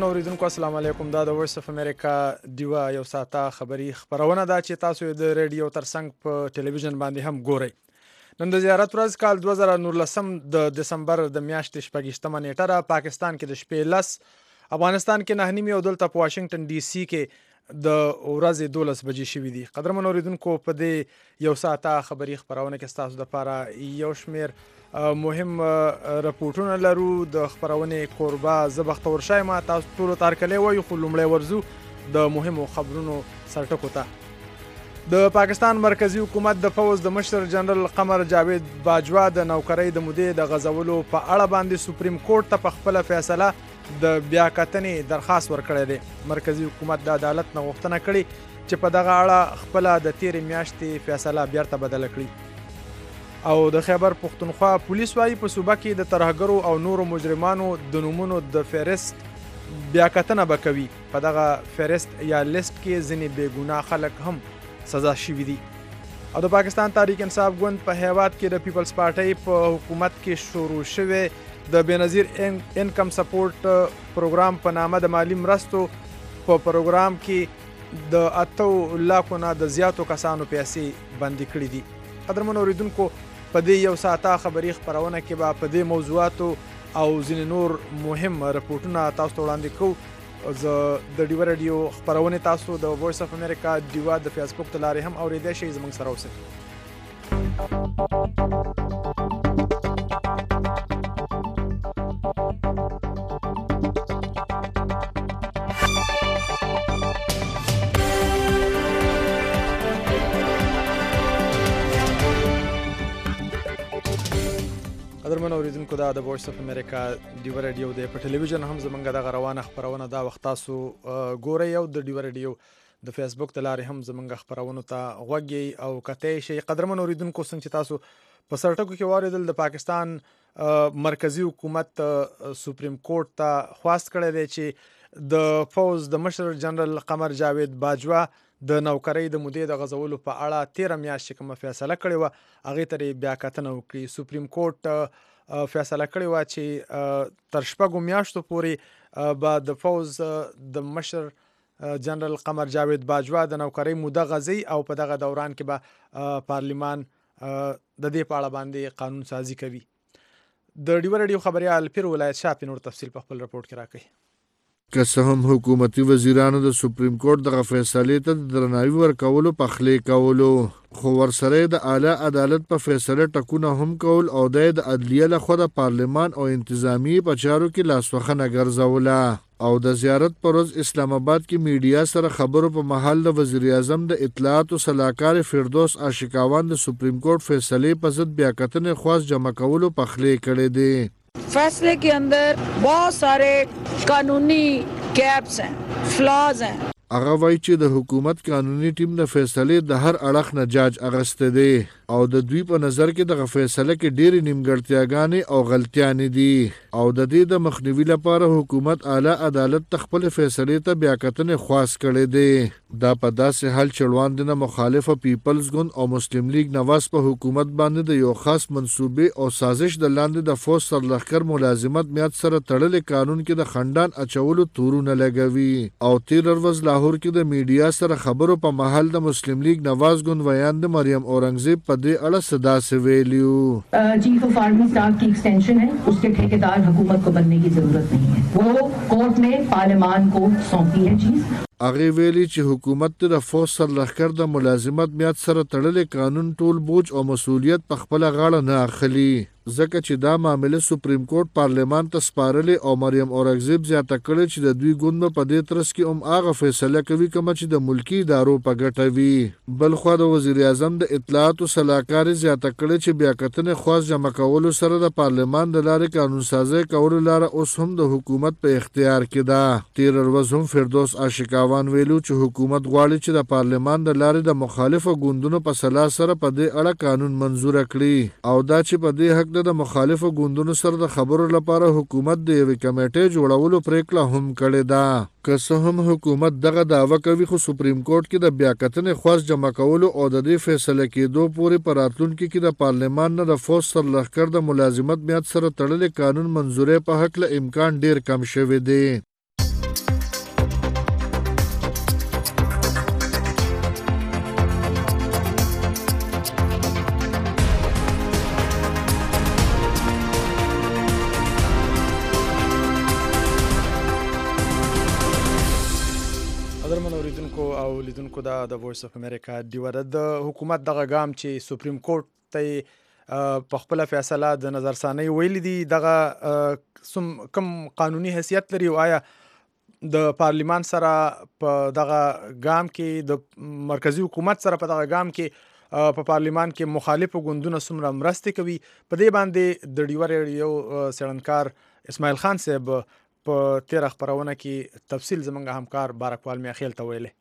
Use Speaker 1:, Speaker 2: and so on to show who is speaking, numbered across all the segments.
Speaker 1: قدرمنو اوریدونکو السلام علیکم. دا د وایس اف امریکا دیوا یو ساعته خبری خبرونه ده چې تاسو د ریډیو ترڅنګ په ټلویزیون باندې هم ګورئ. نن د زیارت ورځ کال 2019 د دسمبر د میاشتې 28مه نیټه ده. پاکستان کې د شپې 10، افغانستان کې 9:30 او دلته په واشنگټن ډي سي کې د ورځې 12 بجې شوي دي. قدرمنو اوریدونکو په دې یو ساعته خبری خبرونه کې ستاسو دپاره یو شمېر مهم رپورټونه لرو. د خبرونې کوربه زه بختور شایم. تاسو ټولو ته هرکلی وایو، خو لومړی ورځو د مهمو خبرونو سرټکو ته. د پاکستان مرکزی حکومت د پوځ د مشر جنرال قمر جاوید باجوا د نوکرۍ د مودې د غځولو په اړه باندې سپریم کورټ ته په خپله فیصله د بیاکتنې درخواست ورکړی دی. مرکزی حکومت د عدالت نه غوښتنه کړې چې په دغه اړه خپله د تیرې میاشتې فیصله بیرته بدله کړي. او د خیبر پښتونخوا پولیس وایي په صوبه کې د ترهګرو او نورو مجرمانو د نومونو د فهرست بیاکتنه به کوي. په دغه فهرست یا لیست کې ځینې بېګناه خلک هم سزا شوي دي. او د پاکستان تحریک انصاف ګوند په هیواد کې د پیپلز پارټۍ په حکومت کې شروع شوی د بېنظیر انکم سپورټ پروګرام په نامه د مالی مرستو په پروګرام کې د 8 لاکو نه د زیاتو کسانو پیسې بندي کړي دي. قدرمنو اوریدونکو په دې یو ساعته خبری خبرونه کې به په دې موضوعاتو او ځینې نور مهم رپورټونه تاسو ته وړاندې کوو. زه د ډیوا رادیو خبرونه تاسو د وایس اف امریکا ډیوا د فیسبوک ته لارې هم اورېدای شئ. زموږ سره اوسئ. قدرمنو اوریدونکو دا د وایس اف امریکا ډیوا رادیو دی. په ټلویزیون هم زمونږ دغه روانه خبرونه دا وخت تاسو ګورئ او د ډیوا رادیو د فیسبوک ته لارې هم زمونږ خبرونو ته غوږ او کتئ شئ. قدرمنو اوریدونکو څنګه چې تاسو په سرټکو کې واورېدل، د پاکستان مرکزی حکومت سپریم کورټ ته خواست کړی دی چې د پوځ د مشر جنرال قمر جاوید باجوا د نوکرۍ د مودې د غځولو په اړه 13 میاشت چې کومه فیصله کړې وه هغې ته یې بیاکتنه وکړي. سپریم کورټ فیصله کړې وه چې تر 6 میاشتو پورې به د پوځ د مشر جنرال قمر جاوید باجوا د نوکرۍ موده غځي او په دغه دوران کې به پارلیمان د دې په اړه باندې قانون سازي کوي. د ډیوا رادیو خبریال پیر ولایت شاه نور تفصیل په خپل رپورټ کې راکوي.
Speaker 2: که څه هم حکومتي وزیرانو د سپریم کورټ دغه فیصلې ته د درناوي ورکولو پخلی کولو، خو ورسره د اعلی عدالت په فیصله ټکونه هم کول او د عدلیه لخوا د پارلمان او انتظامی په چارو کې لاسوخنه ګرځوله. او د زیارت پر ورځ اسلام آباد کې میډیا سره خبرو په محل د وزیر اعظم د اطلاعات او سلاکار فردوس عاشقاوان د سپریم کورټ فیصلې په ضد بیاکتنې خواست جمع کولو پخلی کړی دی.
Speaker 3: फैसले के अंदर बहुत सारे कानूनी गैप्स हैं, फ्लॉज हैं.
Speaker 2: هغه وایي چې د حکومت قانوني ټیم د فیصلې د هر اړخ نه جاج اغسته دی او د دوی په نظر کې دغه فیصله کې ډېرې نیمګړتیاګانې او غلطیانې دي او د دې د مخنیوي لپاره حکومت اعلی عدالت ته خپل فیصلې ته بیاکتنې خواست کړی دی. دا په داسې حال چې وړاندې نه مخالفه پیپلز ګوند او مسلم لیگ نواز په حکومت باندې د یو خاص منصوبې او سازش د لاندې د فوج سرلښکر ملازمت میاد سره تړلې قانون کې د خندان اچولو تورونه لګوي. او 13 ورځ لاهور کې د میډیا سره خبرو په محل د مسلم لیگ نواز ګوند ویاند مریم اورنګزیب په دې اړه صدا سے ویلیو.
Speaker 4: چیف آف آرمی اسٹاف کی ایکسٹینشن ہے، اس کے ٹھیکیدار حکومت کو بننے کی ضرورت نہیں ہے، وہ کورٹ نے پارلیمان کو سونپی ہے چیز.
Speaker 2: هغه ویلي چې حکومت د فوج سرلښکر د ملازمت میاد سره تړلې قانون ټول بوج او مسولیت په خپل غاړه نه اخلي، ځکه چې دا معامله سپریم کورټ پارلیمان ته سپارلې او مریم اورنګزیب زیاته کړې چې د دوی ګوند په دې ترڅ کې هم هغه فیصله کوي کومه چې د ملکی ادارو په ګټه وي. بل خو د وزیر اعظم د اطلاعات او سلاکار زیاته کړې چې بیاکتنې خواست جمع کولو سره د پارلیمان د لارې قانون سازي کولو لاره اوس هم د حکومت په اختیار کې ده. 13 ورځ هم فردوس عاشقاوان ویلو چې حکومت غواړي چې د پارلیمان د لارې د مخالفو ګوندونو په سلا سره په دې اړه قانون منزور کړي او دا چې په دې حق د مخالفو ګوندونو سره د خبرو لپاره حکومت د یوې کمیټې جوړولو پریکړه هم کړې ده. که څه هم حکومت دغه دعوه کوي، خو سپریم کورټ کې د بیاکتنې خواست جمع کولو او د دې فیصله کېدو پورې په راتلونکي کې د پارلمان نه د فوج سرلښکر د ملازمت میاد سره تړلې قانون منظورۍ په هکله امکان ډیر کم شوی دی.
Speaker 1: او لیدونکو د وایس اف امریکا ډیوه د حکومت دغه ګام چې سپریم کورټ ته په خپل فیصله د نظرثاني ویل دي دغه کم قانوني حیثیت لري او آیا د پارلیمان سره په دغه ګام کې د مرکزی حکومت سره په دغه ګام کې په پارلیمان کې مخالف ګوندونه څومره مرستې کوي په دې باندې د ډیوه ریډیو څېړنکار اسماعیل خان صاحب په تیر خبرونه کې تفصیل زمونږ همکار بارکوال میاخیل ته ویلې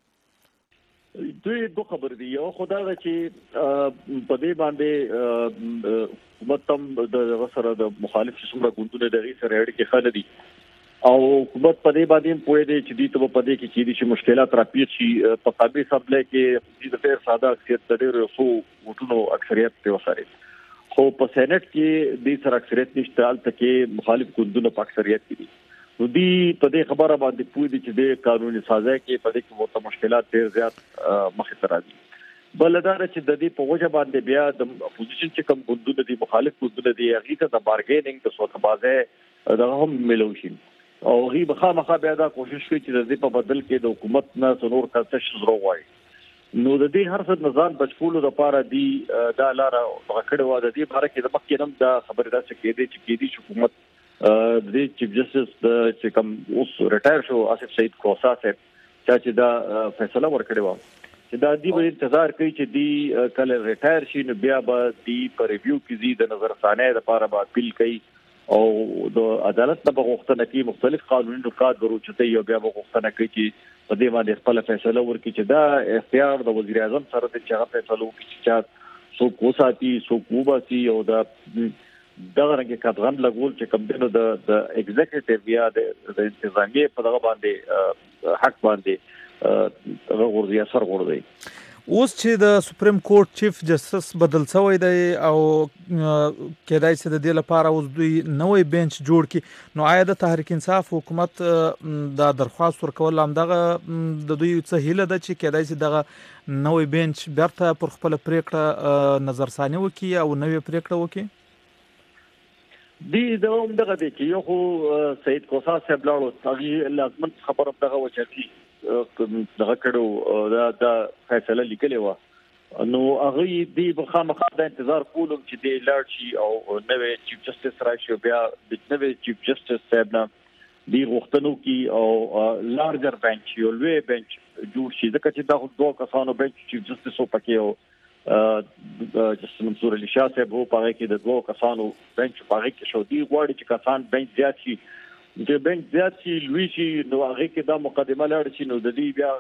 Speaker 5: دوی دوه خبر دي یو خدای دا چې په دې باندې حکومت هم د سره د مخالف څومره ګوندونه دغه سره اړیکې خل دي او حکومت په دې باندې پوهې دي چې دې ته په دې کې چې دي مشکلات راپیښ شي په قابل سبله کې د ډېر ساده اکثریت د ډېر څو وټونو اکثریت په وسره خو په سېنات کې د سر اکثریت نشته البته کې مخالف ګوندونه په اکثریت دي نو دی په دې خبره باندې پوه دي چې د قانوني سازه کې په دې کې ورته مشکلات ډېر زیات مخې ته راځي بلدار چې د دې په وجه باندې بیا د اپوزیشن چې کوم ګوندونه دي مخالف ګوندونه دي هغه ته د بارګیننګ د سوتبازه دغه هم ملو شي او غي بخامخه بیا دا کوشش کوي چې د دې په بدل کې د حکومت نه څنور کارتش زرو وای نو د دې هر څه نظام بچولو لپاره دی دا لار غکړه و د دې باره کې د مخکې نم دا خبره ده چې کې دي حکومت د چیف جسټس چې کوم اوس ریټایر شو آصف سعید کوسا صاحب چې دا فیصله ورکړی و چې دا دی به انتظار کوي چې دی کله ریټایر شي نو بیا به دی په ریویو کې زی د نظرثانه لپاره به اپیل کوي او د عدالت نه بغوښتنه کوي مختلف قانوني نکات ورچته یو بیا بغوښتنه کوي چې په دې باندې خپل فیصله ورکړي چې دا اختیار د وزیر اعظم سره د چا فیصله وکړي چې څو کوساتي څو کوباسي او دا دغه رنګه کډغن لګول چې کوم دنو د ایگزیکټیو یا د انتظامیه په دغه باندې حق باندې غوړي اثر غوړي
Speaker 6: اوس چې د سپریم کورټ چیف جسټس بدل شوی دی او کېدای شي د دې لپاره اوس دوی نوې بنچ جوړ کړي نو آیا د تحریک انصاف حکومت د درخواست ورکول هم دغه د دوی څه هیله ده چې کېدای شي دغه نوې بنچ بیرته پر خپل پریکړه نظرثاني وکړي او نوې پریکړه وکړي
Speaker 5: دی دغه دی چې یو سید کوسا صاحب لاړو هغه لازم خبره دغه وچتي دغه کړو دا فیصله لیکلې و نو هغه دی بخامخا د انتظار کولم چې دی لاړ شي او نوې چیف جسټس راشي بیا د نوې چیف جسټس صاحب نه دی غوښتنو کې او لارجر بنچ یو لوی بنچ جوړ شي ځکه چې دا دوه کسانو بنچ چیف جسټس او پکې او جسټس منصور علي شاه صاحب په هغه کې د دوه کسانو بنچ په هغه کې شو دی غواړي چې کسان بنچ زیات شي د بنچ زیات شي لوی شي نو هغه کې دا مقدمه لاړ شي نو د دې بیا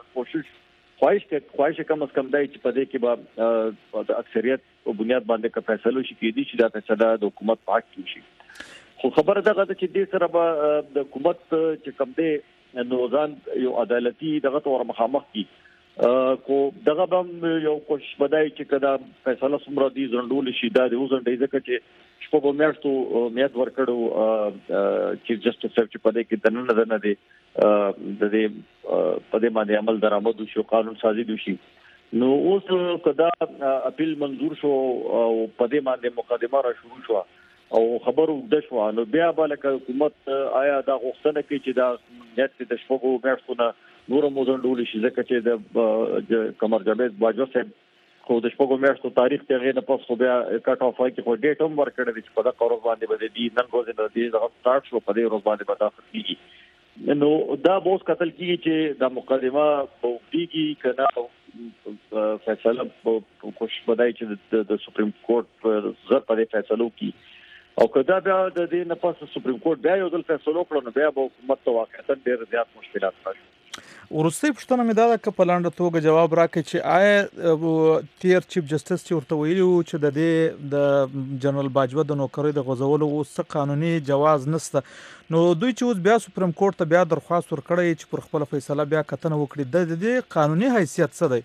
Speaker 5: خواهش کم از کم دی چې په دې کې به د اکثریت او بنیاد باندې فیصله شي کېدي چې دا فیصله د حکومت په حق کې شي خو خبره دغه چې دې سره به د حکومت چې کوم دی نو ځان یو عدالتي دغه تور مخامخ کی کو دغه به یو کوشش بدای چې کدا فیصله سمرا دي زندول شي دا د وزن ځکه چې شپږ میاشتو میاد ورکړو چیف جسټس صاحب چې په دې کې دنه نه دي د دې په دې باندې عمل درآمد شو قانون سازي شي نو اوس کدا اپیل منظور شو او په دې باندې مقدمه را شروع شو او خبرو د شو نو بیا بالکه حکومت آیا دا غوښتنه کوي چې دا نیت د شپږ میاشتو نه نور موزن ډول شي ځکه چې د قمر جاوید باجوه صاحب خو د شپږ میاشتو تاریخ ته غیر نه پس خو بیا کټ اف کې خو ډیټ هم ورکړی چې په دا کار باندې به دي نن ورځ نه دي دا سٹارټ شو په دې ورځ باندې به دا کیږي نو دا بوس قتل کیږي چې دا مقدمه وکړي کنا فیصله په کوشش بدای چې د سپریم کورټ زر په فیصلو کې او کدا بیا د دې نه پس سپریم کورټ بیا یو ځل فیصلو کړو نو بیا به حکومت ته واقعا ډېر زیات مشکلات راشي
Speaker 6: ورسته پښتنه مې دا د کپلاند توګه جواب راکړي چې آیا تیر چیف جسټس چې ورته ویلو چې د دې د جنرال باجوه د نوکرۍ د غوځولو اوس قانوني جواز نشته نو دوی چې اوس بیا سپریم کورټ ته بیا درخواست ورکړی چې پر خپل فیصله بیا کتنه وکړي د دې قانوني حیثیت څه دی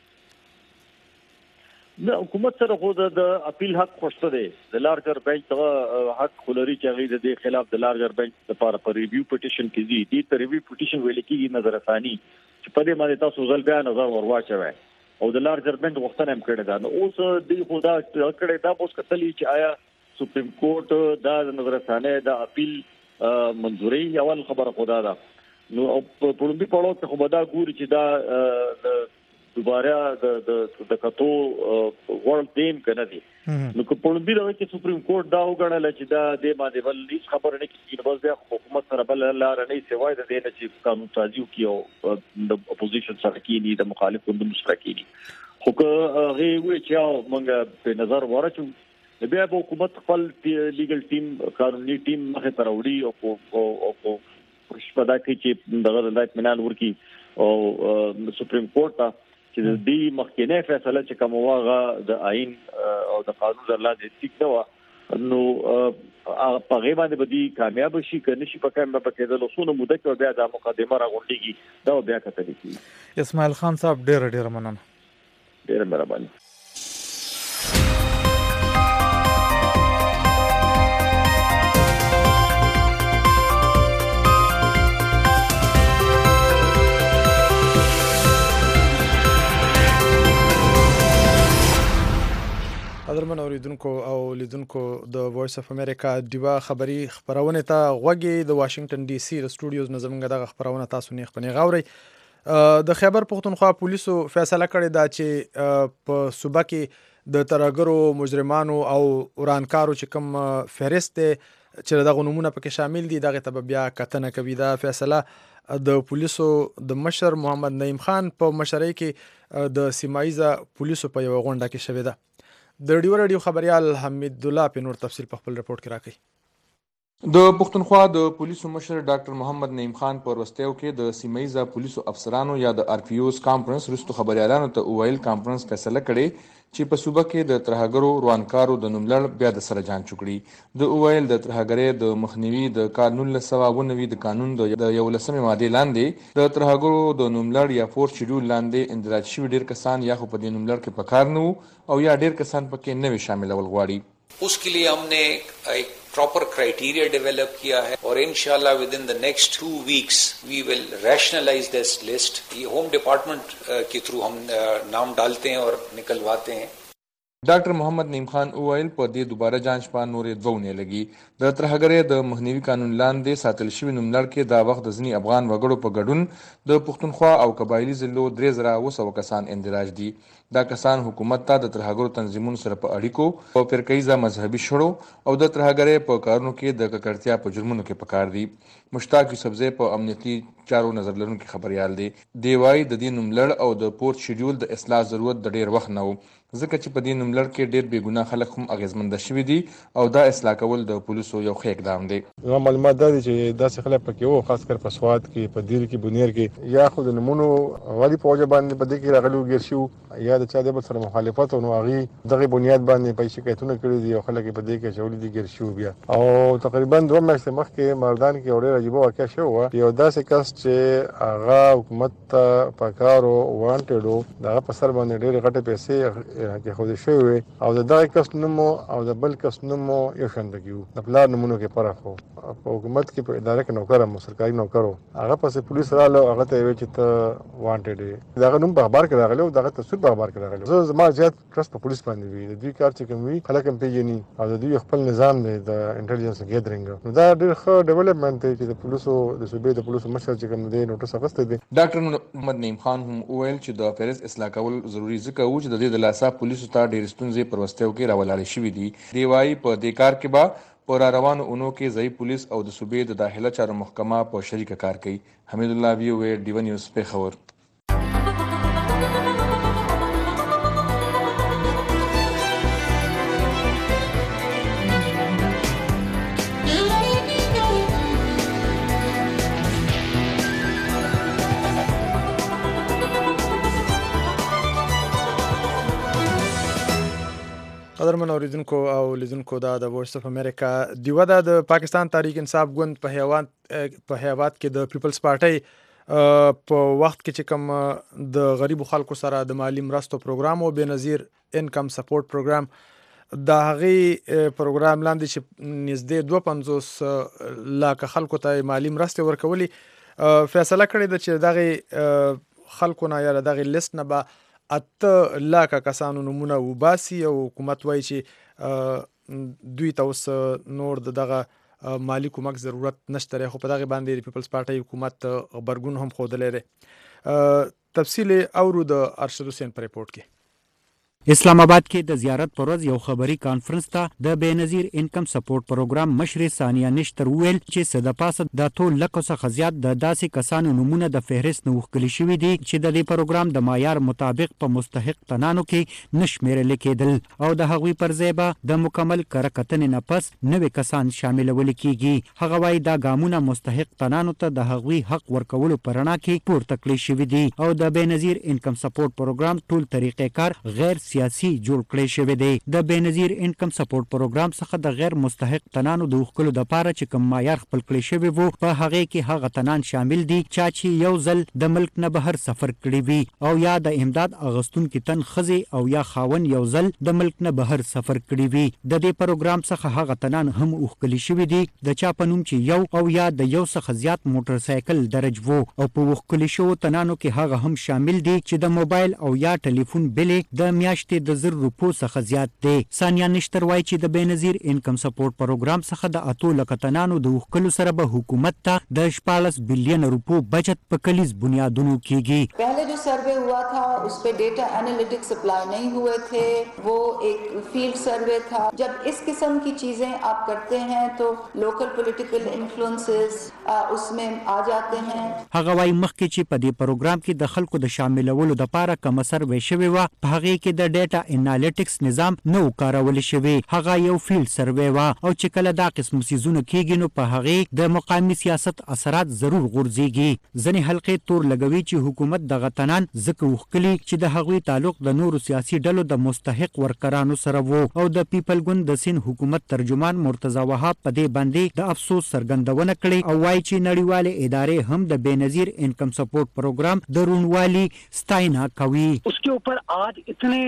Speaker 5: د حکومت سره خو د اپیل حق خوشته دی د لارجر بنچ ته حق خلري چې غي د دې خلاف د لارجر بنچ لپاره پر ریویو پټیشن کې دي د ریویو پټیشن ویل کېږي نظرثاني چې په دې باندې تاسو ځل بیا نظر ورواچوي او د لارجر بنچ وختونه هم کړی دا نو اوس د خدا کړی دا اوس کتلی چې آیا سپریم کورټ دا نظرثانه د اپیل منځوري اول خبره خدا ده نو په لومبي پړاو کې خو به دا ګوري چې دا دوباره د کتو ورلد دیم کنه دي نو که په لومبي دغه کې سپریم کورټ دا وګڼل چې دا د باندې بل هیڅ خبره نه کیږي بس د حکومت سره بل لار نه سوای د دې نه چې قانون سازي وکړي د اپوزیشن سره کېني د مخالف ګوندونو سره کېني خو که هغه وی چې موږ په نظر ورچو بیا به حکومت خپل لیګل ټیم قانوني ټیم مخه ته راوړي او شپدا کې چې دغه د اطمینان ورکی او سپریم کورټ ته چې د دې مخکینه فیصله چې کوم واغه د آئین او د قانون لاندې ټیک نه نو په غیبه باندې بدی کامیاب شي کنه شي په کامیاب کېدل لسونه موده کې بیا د مقدمه راغونډيږي دا بیا کتل کیږي.
Speaker 6: اسماعیل خان صاحب ډېر مننه.
Speaker 5: ډېر مهرباني.
Speaker 1: قدرمن اوریدونکو او لیدونکو د وایس اف امریکا دیوا خبری خبرونه ته غوږی د واشنگټن ډي سي د سټوډیوز نظمنګ دغه خبرونه تاسو نه خپنی غاوري. د خیبر پختونخوا پولیسو فیصله کړې ده چې په صوبه کې د ترهګرو مجرمانو او ورانکارو چې کوم فهرست چې دغه نمونه پکې شامل دي دغه ته بیا کتنه کوي. دا فیصله د پولیسو د مشر محمد نعیم خان په مشرۍ کې د سیمایزه پولیسو په یو غونډه کې شوې ده. د رادیو خبريال حمید الله په نور تفصیل په خپل رپورت کې راکړي.
Speaker 7: د پښتونخوا د پولیسو مشر ډاکټر محمد نعیم خان په ورستیو کې د سیمایزه پولیسو افسرانو یا د آر پی اوز کانفرنس رستو خبريالانو ته ویل کانفرنس فیصله کړي چې په صوبه کې د ترهګرو روانکارو د نوملړ بیا د سره جان چوکړي. د ویل د ترهګرۍ د مخنیوي د قانون 1990 د قانون د 11 ماده لاندې د ترهګرو د نوملړ یا فور شیډول لاندې اندراج شوي ډیر کسان یا خو په دې نوملړ کې پکار نه او یا ډیر کسان پکې نه وي شاملول غواړي.
Speaker 8: उसके लिए हमने एक प्रॉपर क्राइटेरिया डेवलप किया है और इंशाल्लाह within the next 2 weeks we will rationalise this list. ये होम डिपार्टमेंट के थ्रू हम नाम डालते हैं और निकलवाते हैं.
Speaker 7: ډاکټر محمد نعیم خان وویل په دې دوباره جانچ په نورې دوه ونې لګي. د ترهګرۍ د مخنیوي قانون لاندې ساتل شوي نوملړ کې دا وخت د ځینې افغان وګړو په ګډون د پښتونخوا او قبایلي ضلعو 3200 کسان اندراج دي. دا کسان حکومت ته د ترهګرو تنظیمونو سره په اړیکو او فرقیزه مذهبي شړو او د ترهګرۍ په کارونو کې د ککړتیا په جرمونو کې پکار دي. مشتاق یوسفزی په امنیتي چارو نظر لرونکي خبريال دی. دی وايي د دې نوملړ او د پورت شیډول د اصلاح ضرورت د ډیر وخت نه و ځکه چې په دې نوملړ کې ډیر بې ګناه خلک هم اغیزمنده شوي دي او دا اصلاح کول د پولیسو یو ښه اقدام دی.
Speaker 9: معلومات دا دي چې داسې خلک پکې وو خاص کر په سواد کې په دیر کې بنیر کې یا خو د نمونو غالي فوج باندې په دې کې راغلو ګیر شو یا د چا د بل سره مخالفت او هغه دغه بنیاد باندې په شکایتونه کړې دي او خلک په دې کې شولې دي ګیر شو بیا او تقریبا 2 میاشتې مخکې مردان کې اورې راجبو واقع شو یو داسې کس چې هغه حکومت ته پکارو وانټډو دغه په سر باندې ډېر غټه پیسې کې خو دې شوی او د دغه کس نوم او د بل کس نوم یو شان دی د پلان نمونه کې فرق خو په حکومت کې په اداره کې نوکر هم سرکاري نوکرو هغه پسې پولیس رااله هغه ته وی چې ته وانټډ دغه نوم په اخبار کې راغلی او دغه تصویر په اخبار کې راغلی. زما زیات ټرست په پولیس باندې وی د دوی کار چې کوم وی خلک هم پیژني او د دوی خپل نظام دی د انټيليجنس ګیدرینګ نو دا ډېر ښه ډیولپمنٹ دی چې د پولیسو د صوبې د پولیسو مشر چې کوم دی نوټس اخیستی دی.
Speaker 7: ډاکټر محمد نعیم خان هم ویل چې د فهرست اصلاح کول ضروری ځکه و چې د دې د لاسه پولیسو ته ډېر ستونزې پر وستیو کې راولاړې شوې دي. دی وايي په دې کار کې به په روانو اونو کې ځای پولیس او د صوبې د داخله چارو محکمه په شریکه کار کوي. حمید الله وی وی ډیو نیوز پیښور.
Speaker 1: قدرمن اوریدونکو او لیدونکو دا د وایس اف امریکا دیوه د پاکستان تحریک انصاف ګوند په هیواد کې د پیپلز پارټي په وخت کې چې کوم د غریبو خلکو سره د مالی مرستو پروګرام او بنظیر انکم سپورټ پروګرام د هغې پروګرام لاندې چې نږدې 250 لکه خلکو ته مالی مرستې ورکولې فیصله کړې ده چې دغه خلکو نه یا دغه لیست نه به 8 لکه کسانو نمونه وباسي او حکومت وایي چې دوی ته اوس نور دغه مالی کومک ضرورت نشته خو په دغه باندې د پیپلز پارټي حکومت غبرګون هم خوده لري. تفصیل اورو د ارشد حسین پر ریپورت کې.
Speaker 10: اسلام آباد کې د زیارت پر ورځ یو خبري کانفرنس ته د بېنظیر انکم سپورټ پروګرام مشر ثانیه نشتر وویل چې څه د پاسه د ټول لکو څخه زیات د داسې کسانو نومونه د فهرست نه وښکلي شوي دي چې د دې پروګرام د معیار مطابق په مستحق تنانو کې نه شمیرل کېدل او د هغوی پر ځای به د مکمل کره کتنې نه پس نوي کسان شاملول کېږي. هغه وایي دا ګامونه مستحق تنانو ته د هغوی حق ورکولو په رڼا کې پورته کړي شوي دي او د بېنظیر انکم سپورټ پروګرام ټول طریقې کار غیر سیاسي جوړ کړی شوی دی. د بېنظیر انکم سپورټ پروګرام څخه د غیر مستحق تنانو د وښکلو دپاره چې کوم معیار خپل کړی شوی وو په هغې کې هغه تنان شامل دي چا چې یو ځل د ملک نه بهر سفر کړی وي او یا د امداد اغوستونکي تن ښځې او یا خاوند یو ځل د ملک نه بهر سفر کړی وي. د دې پروګرام څخه هغه تنان هم وښکلي شوي دي د چا په نوم چې یو او یا د یو څخه زیات موټر سایکل درج وو او په وښکلي شوو تنانو کې هغه هم شامل دي چې د موبایل او یا ټلیفون بلې د میاشتې د 1000 روپو څخه زیات دی. ثانیه نشتر وایي چې د بېنظیر انکم سپورټ پروګرام څخه د 8 لکه تنانو د وښکلو سره به حکومت ته د 14 بلین روپو بچت په کلیز بنیادونو کېږي.
Speaker 11: पहले जो सर्वे हुआ था उस पे डेटा एनालिटिक्स अप्लाई नहीं हुए थे, वो एक फील्ड सर्वे था. जब इस किस्म की चीजें आप करते हैं तो लोकल पॉलिटिकल इन्फ्लुएंसेस उसमें आ जाते हैं.
Speaker 10: هغه وایي مخکې چې په دې پروګرام کې د خلکو د شاملولو لپاره کوم سروې شوې وه په هغې کې د ډیټا انالیټکس نظام نه و کارول شوی. هغه یو فیلډ سروې وه او چې کله دا قسم څیزونه کېږي نو په هغې د مقامي سیاست اثرات ضرور غورځېږي. ځینې حلقې تور لګوي چې حکومت دغه تنان ځکه وښکلي چې د هغوی تعلق د نورو سیاسي ډلو د مستحق ورکرانو سره وو او د پیپل ګوند د سین حکومت ترجمان مرتضی وهاب په دې باندې د افسوس څرګندونه کړې او وایي چې نړیوالې ادارې هم د بېنظیر انکم سپورټ پروګرام د روڼوالي ستاینه کوي.
Speaker 12: उसके ऊपर आज इतने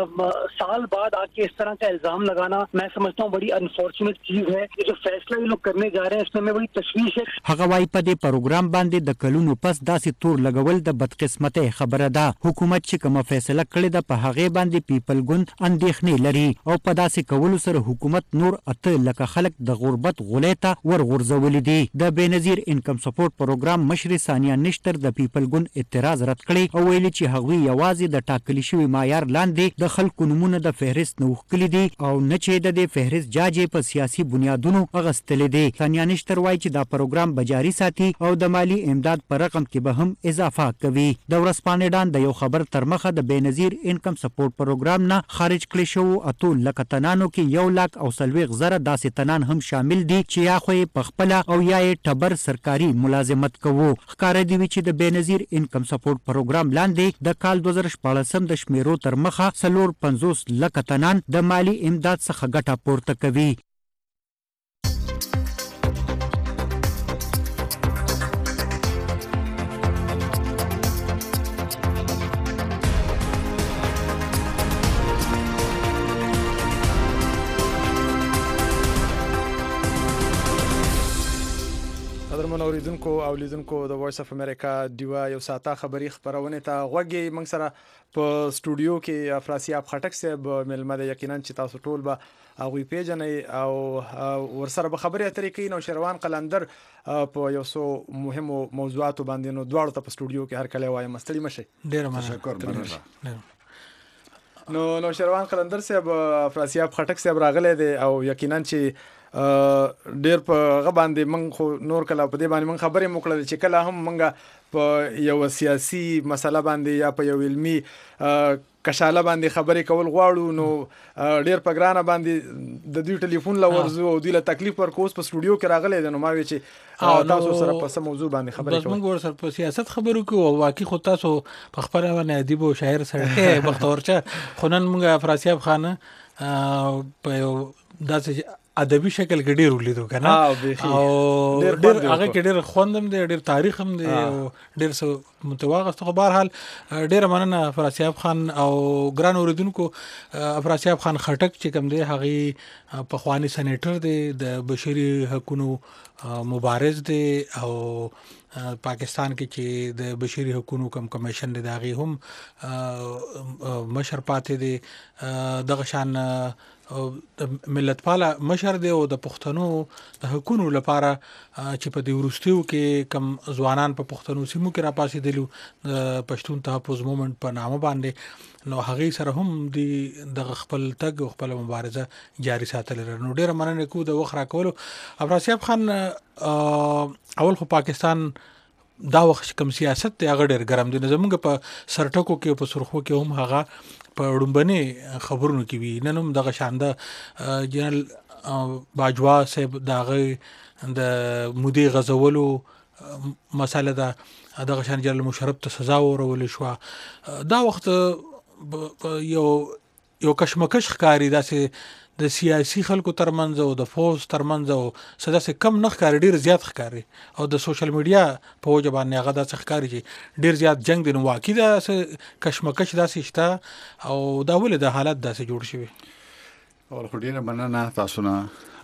Speaker 12: साल बाद आके इस तरह का इल्जाम लगाना मैं समझता हूँ बड़ी अनफॉर्चुनेट चीज है. ये जो फैसला ये लोग करने जा रहे हैं इसमें बड़ी तशवीश है.
Speaker 10: هغه وايي په دې پروګرام باندې د کلونو پس داسې تور لګول د بدقسمتۍ خبره ده. حکومت چې کومه فیصله کړې ده په هغې باندې پیپل ګوند اندېښنې لري او په داسې کولو سره حکومت نور 8 لکه خلک د غربت غولۍ ته ورغورځولي دي. د بېنظیر انکم سپورټ پروګرام مشر ثانیه نشتر د پیپل ګوند اعتراض رد کړی او ویلي چې هغوی یوازې د ټاکلي شوي معیار لاندې د خلکو نومونه د فهرست نه وښکلي دي او نه چې د دې فهرست جاج په سیاسي بنیادونو اغستلی دی. ثانیه نشتر وایي چې دا پروګرام به جاري ساتي او د مالی امداد په رقم کې به هم اضافه کوي. د ورځپاڼې ډان د یو خبر تر مخه د بېنظیر انکم سپورټ پروګرام نه خارج کړي شوو 8 لکه تنانو کې 1,40,000 داسې تنان هم شامل دي چې یا خو یې پخپله او یا یې ټبر سرکاري ملازمت کوو. ښکاره دي وي چې د بېنظیر انکم سپورټ پروګرام لاندې د کال 2014 د شمیرو تر مخه 50 لکه تنان د مالی امداد څخه ګټه پورته کوي.
Speaker 1: قدرمن اوریدونکو او لیدونکو د وایس اف امریکا دیوا یو ساعته خبری خبرونه ته غوږی موږ سره په سټوډیو کې افراسیاب خټک صاحب ملمه ده. یقینا چې تاسو ټول به هغوی پیژنئ او ورسره به خبرې اترې کوي. نو شروان قلندر په یو څو مهمو موضوعاتو باندې نو دواړو ته په سټوډیو کې هر کله وایم ستړي مشه.
Speaker 6: ډیر مننه.
Speaker 1: نو شروان قلندر صاحب افراسیاب خټک صاحب راغلی دی او یقینا چې ډیر په غ باندې من خو نور کله په دې باندې من خبرې موکړه چې کله هم منګه په یو سیاسي مسله باندې یا په یو علمي کشاله باندې خبرې کول غواړو نو ډیر په ګرانه باندې د دوی ټلیفون لا ورزو او دوی له تکلیف ورکوس په سټوډیو کې راغلی دی. نو ما وی چې تاسو سره په سم موضوع باندې خبرې کوو.
Speaker 6: بس موږ ورسره په سیاست خبرو کوو او واقعي خو تاسو په خبره باندې ادیب او شاعر سره بختورچه خو نن موږ افراسیاب خان په یو داسې ادبي شکل کې ډیر ولیدو کنه او ډیر هغه کې ډیر خوندم دی ډیر تاریخ هم دی او ډیر څه متواغست. خو بهر حال ډیر مننه افراسیاب خان او ګران اوریدونکو. افراسیاب خان خټک چې کوم دی هغه پخوانی سېنیټر دی د بشري حقوقو مبارز دی او
Speaker 13: پاکستان کې چې د بشري حقوقو کمیشن دی داغي هم مشر پاتې دی دغه شان ملت پاله مشر دی او د پښتنو د حقوقو لپاره چې په دې ورستیو کې کم ځوانان په پښتنو سیمو کې راپاسې دي پښتون تحفظ مومنت په نامه باندې نو هغه سره هم د خپل تګ او خپل مبارزه جاری ساتل نو ډیره مننه کو د وخت راکولو افراسیاب خان اول خو پاکستان دا وخت کوم سیاست ته هغه ډیر ګرم دي زمونږ په سرټکو کې په سرخو کې هم هغه په وړاندې خبرونو کې وی نن هم دغه شانده جنرال باجوا صاحب دغه د مودي غزولو مساله دغه شان جنرال مشرف ته سزا ورول شو دا وخت یو کشمکش ښکاری داسې د سیاسي خلکو ترمنځ او د فوز ترمنځ او سداسې کم نه ښکاری ډیر زیات ښکاری او د سوشل میډیا په وجه باندې هغه داسې ښکاری چې ډیر زیات جنگ دی نو واقعي داسې کشمکش داسې شته او دا ولې د حالت داسې جوړ شوی
Speaker 14: اول خو ډیره مننه تاسو نه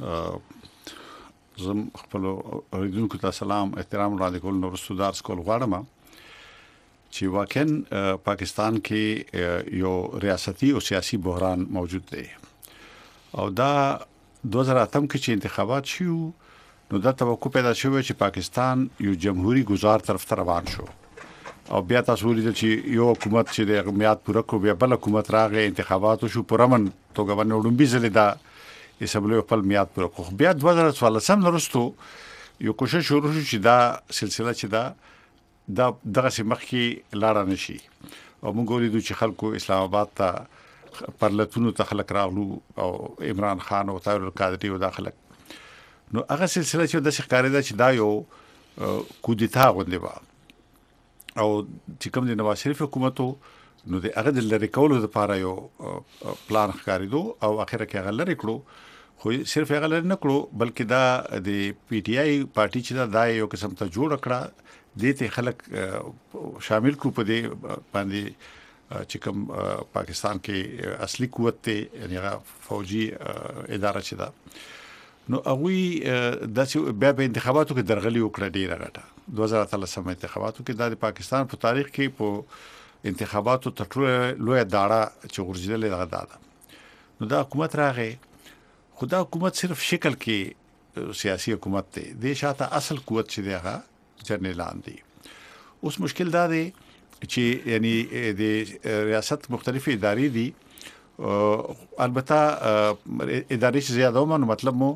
Speaker 14: زم خپل اوریدونکو ته سلام احترام وړاندې کول نو رسودار سکول غواړم چې واقعا پاکستان کې یو ریاستي او سیاسي بحران موجود دی او دا 2008 کې چې انتخابات شو نو دا توقع پیدا شوه چې پاکستان یو جمهوریت گزار طرف ته روان شو او بیا تاسو ولیدل چې یو حکومت چې د میعاد پوره کو بیا بل حکومت راغی انتخابات شو پرمن توګه باندې وډمبي زله دا اسمبلی خپل میعاد پوره کو بیا 2014 نورستو یو کوشش شروع شو چې دا سلسله چې دا دغه سیمه کې لاړه نشي او موږ ولیدو چې خلکو اسلام آباد ته پرلتونو ته خلک راغلو او عمران خان او طاهر القادری او داخله نو هغه سلسله چې د ښکارې دا چې دا یو کودتا غونډه و او چې کوم د نواز شریف حکومتو نو د هغه د لری کولو لپاره یو پلان ښکاریدو او اخر کې هغه لری کړو خو صرف هغه لری نه کړو بلکې دا د پی ټ آی پارټي چې دا یو قسم ته جوړ کړه دې ته خلک شامل کو په دې باندې چې کوم پاکستان کې اصلي قوت ته یعنی هغه فوجي اداره چې دا نو هغه د بیا په انتخاباتو کې درغلي وکړه ډیره غټه 2013 انتخاباتو کې د پاکستان په تاریخ کې په انتخاباتو تټلو لوی داړه چې ورجلې دغه نو دا حکومت راغی خدا حکومت صرف شکل کې سیاسي حکومت دی د شاته اصل قوت چې دیغه جنرالان دي اوس مشکل دا دی چې یعنی د ریاست مختلفې ادارې دي البته ادارې چې زیاده ومنو مطلب مو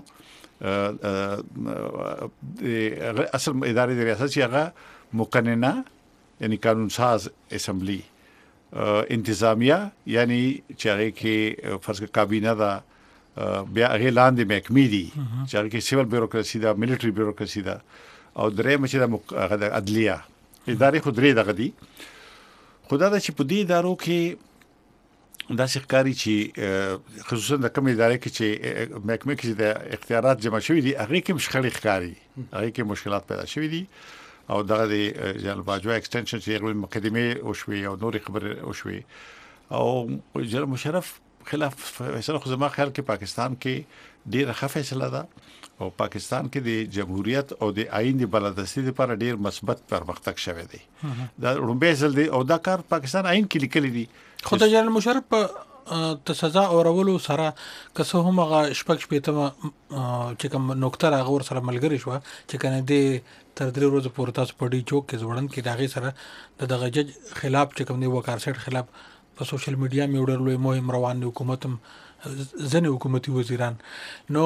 Speaker 14: اصل ادارې د ریاست چې هغه مقننه یعنی قانون ساز اسمبلی انتظامیه یعنی چې هغه کې فرض کابینه دا بیا هغه لاندې محکمې دي چې هغه کې سیول بیوروکراسي دا ملټری بیوروکراسي دا او درې مچې د عدلیه ادارې خو درې دغه دي خدا دا چې په دې ادارو کې دا ښکاری چې خصوصا د کوم ادارې کې چې محکمه کې د اختیارات جمع شوي دي هغه کې مشکل ښکاری هغه کې مشکلات پیدا شوي دي او دغه د جنرال باجوا ایکستنشن چې غوښمن مقدمه او شوي او نور خبر او شوي او جنرال مشرف خلاف فیصله خو زما خیال کې پاکستان کې ډیره ښه فیصله ده او پاکستان کې د جمهوریت او د آئین د بلدستي لپاره ډیر مثبت پرمختګ شوه دی دا رومبه ځل دی او دا کار پاکستان آئین کې لیکل دي
Speaker 13: خو د جنرال مشرف ته سزا اورولو سره که هم هغه شپږ شپېته چې کوم نقطه هغه ور سره ملګری شو چې کنه د تر 3 ورځې پورې تاسو په ډي چوک کې ځوړن کې داغه سره دغه جج خلاف چې کوم دی وکارسټ خلاف په سوشل میډیا مې وړلوې مهم روان حکومت ځنې حکومتي وزیران نو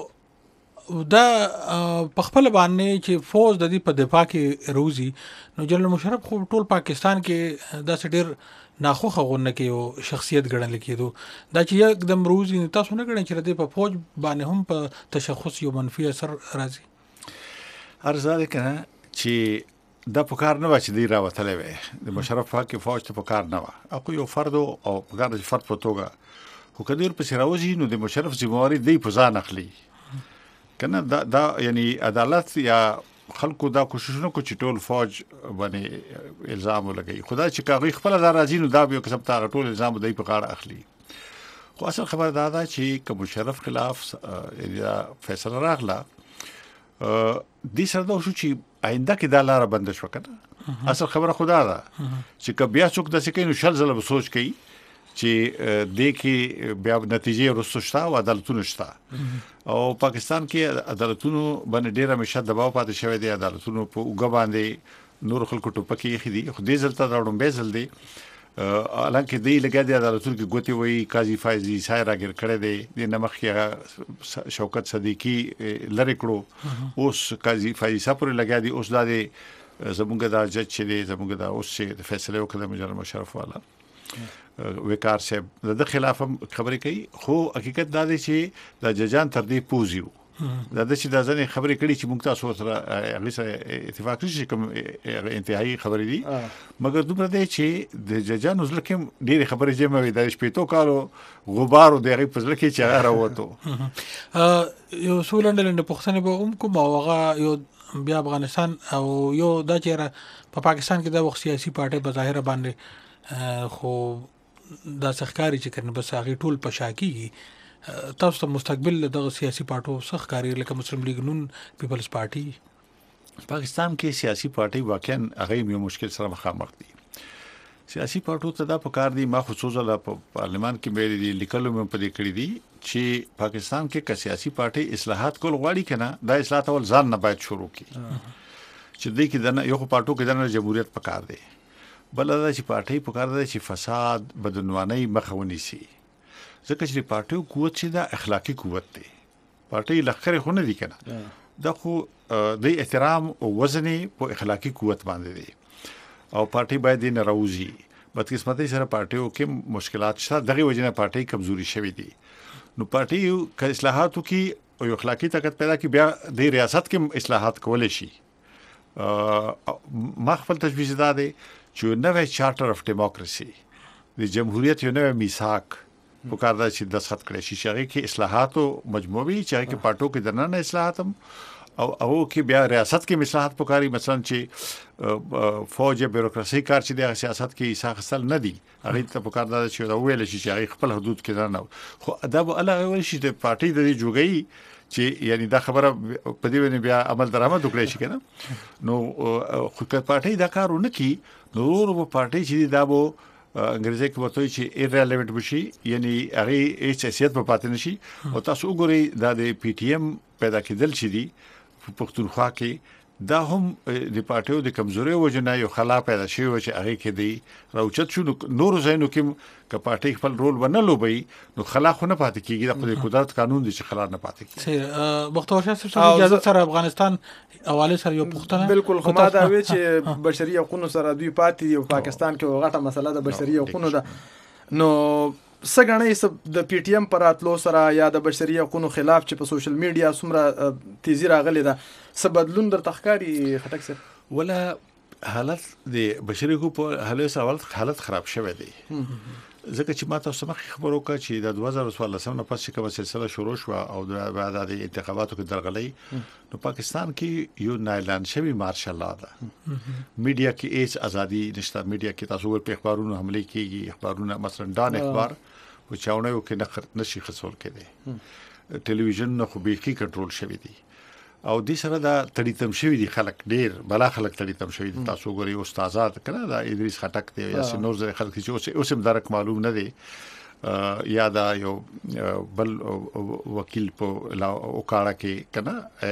Speaker 13: دا په خپل باندې چې فوج د دې په دفاع کې روزي نو جنرال مشرف خو ټول پاکستان کې دا ډېر ناخوخه غونډه کې یو شخصیت ګڼل کېدو دا چې یکدم روزي تاسو نه ګڼئ چې د په فوج باندې هم په تشخص یو منفي اثر راځي
Speaker 14: ارزاده کنه چې دا پکار نه و چې دی راوتلې وي د مشرف کې فوج ته پکار نه و اكو یو فرد او پکار د فرد په توګه خو کډیر په سراوزي نو د مشرف ذمہواری دی په ځان اخلي کنه دا یعنی عدالت یا خلکو دا کوششونه کو چې ټول فوج باندې الزام ولګي خدای چې کاغی خپل راځي نو دا به کسب تا ټول الزام دی په غاړه اخلي خو اصل خبر دا چې کوم مشرف خلاف فیصله راغله دې سره دا شو چې آینده کې دا لار بند شو کنه اصل خبره خدا ده چې که بیا څوک د سکینو شل زله سوچ کوي چې د کې بیا نتیجې ورسوشتا او عدالتونه شتا او پاکستان کې عدالتونو باندې ډیره مشه دباو پاتې شوی دی عدالتونو په وګ باندې نور خلکو ټوپکې خېدي خو دې ځلته راوړم به ځل دی الانکه دی لګا دی عدالتونو کې ګوتی وای قاضي فایزي سایرا ګر کړه دی د نمخ کې شوکت صدیقی لری کړو اوس قاضي فایزي سپور لګا دی اوس د زمونږ د جج چې دی زمونږ د اوس چې د فیصله وکړه مجرم مشرف والا وکار صاحب د خلاف خبرې کوي خو حقیقت دا دی چې د ججان تر دې پوزیو دا د چې د ځنې خبرې کړي چې موږ تاسو سره هغه سره اتفاق نشي کوم انتهایی خبرې دي مګر دومره دی چې د ججانو ځل کې ډېر خبرې جمع وي د شپېتو کالو غبار د هغه په ځل کې چې هغه راوته
Speaker 13: یو سولندل پښتنه به کوم هغه یو بیا افغانستان او یو د چیرې په پاکستان کې د وخت سیاسي پارټي په ظاهر باندې خو دا سخکاری چې کنه بس هغه ټول پشاکیږي تاسو ته مستقبل د سیاسي پارټو سخکاری لکه مسلم لیگ نون پیپلز پارټي
Speaker 14: پاکستان کې سیاسي پارټي واقعا هغه یو مشکل سره مخامخ دي سیاسي پارټو ته دا پکار دي ما خصوصا په پارلیمان کې مې دي لیکلو مې په دې کړی دي چې پاکستان کې که سیاسي پارټي اصلاحات کول غواړي کنه دا اصلاحات ول ځان نه باید شروع کړي چې دې کې د یو پارټو کې د جمهوریت پکار دي بل دا چې پارټي پکار دي چې فساد بدعنواني مخاوني سي ځکه چې پارټیو قوت چې دا اخلاقی قوت دی پارټي لخر خو نه دي کنه دا خو د احترام او وزن په اخلاقی قوت باندې دي او پارټي باید نه راوځي بدقسمتۍ سره پارټیو کې مشکلات شته دغه وجنه پارټي کمزوري شوی دي نو پارټي ک اصلاحاتو کې او اخلاقی طاقت پیدا کی بیا د ریاست کې اصلاحات کول شي مخفل تجویز داده چې نوې چارټر اف ډیموکراسي د جمهوریت یو نوې میثاق په کار دا چې دستخط کړی شي چې هغه کې اصلاحات او مجموعي چې کې پارټو کې درنه اصلاحات او کې بیا ریاست کې اصلاحات پکاري مثلا چې فوج بیروکراسي کار چې د سیاست کې اساخصل نه دي هغه ته په کار دا چې دا ویل شي چې هغه خپل حدود کې نه خو ادب الله ویل شي د پارټي د جوړګي چې یعنی دا خبره په دې باندې بیا عمل درآمد وکړي شي کنه نو خو که پارټي دا کارونه کوي نو ورو پارټي چې دا وو انګریزي کې وته چې ایرریلیونت بشي یعنی هغه هیڅ حیثیت په پاتې نشي او تاسو وګورئ دا د پی ټی ایم پیدا کېدل چې دي په پښتونخوا کې دا هم د پارټیو د کمزوري وجنه یو خلا پیدا شوی و چې هغه کې دی راوچت شو نور زینو کې ک پارټي خپل رول ونه لوبي نو خلا خو نه پاتې کیږي د قدرت قانون دي چې خلا نه پاتې کیږي
Speaker 13: صحیح مختار شاه صاحب اجازه سره افغانستان حواله سره یو پښتنه
Speaker 1: بالکل خو ما دا وی چې بشري حقوقو سره دوی پاتې یو پاکستان کې غټه مسله د بشري حقوقو ده نو سګنې د پی ټی ایم پر اتلو سره یا د بشري حقوقو خلاف چې په سوشل میډیا سمره تیزی راغلی ده څه بدلون در تخکاری خټک سره
Speaker 14: ولا حالت د بشري حقوقو حالت خراب شوه دی ځکه چې ما تاسو مخ خبرو کا چې د 2014 نه پس کومه سلسله شروع شو او د بعد د انتخاباتو کې درغلي نو پاکستان کې یو نایلان شوی مارشال لا ده میډیا کې هیڅ ازادي نشته میډیا کې تاسو ور په اخبارونو حمله کیږي اخبارونه مثلا دان اخبار او چاونه یو کې نشي خسول کېدی ټلویزیون نو خو به کې کنټرول شوی دی او دې سره دا تړیتم شوی دي خلک ډیر بلا خلک تړیتم شوی دي تاسو ګوري استادات کړه دا ادریس خټک دی یا سينور زره خلک چې اوس هم درک معلوم نه دي یا دا یو بل وکیل په اوکاړه کې کنه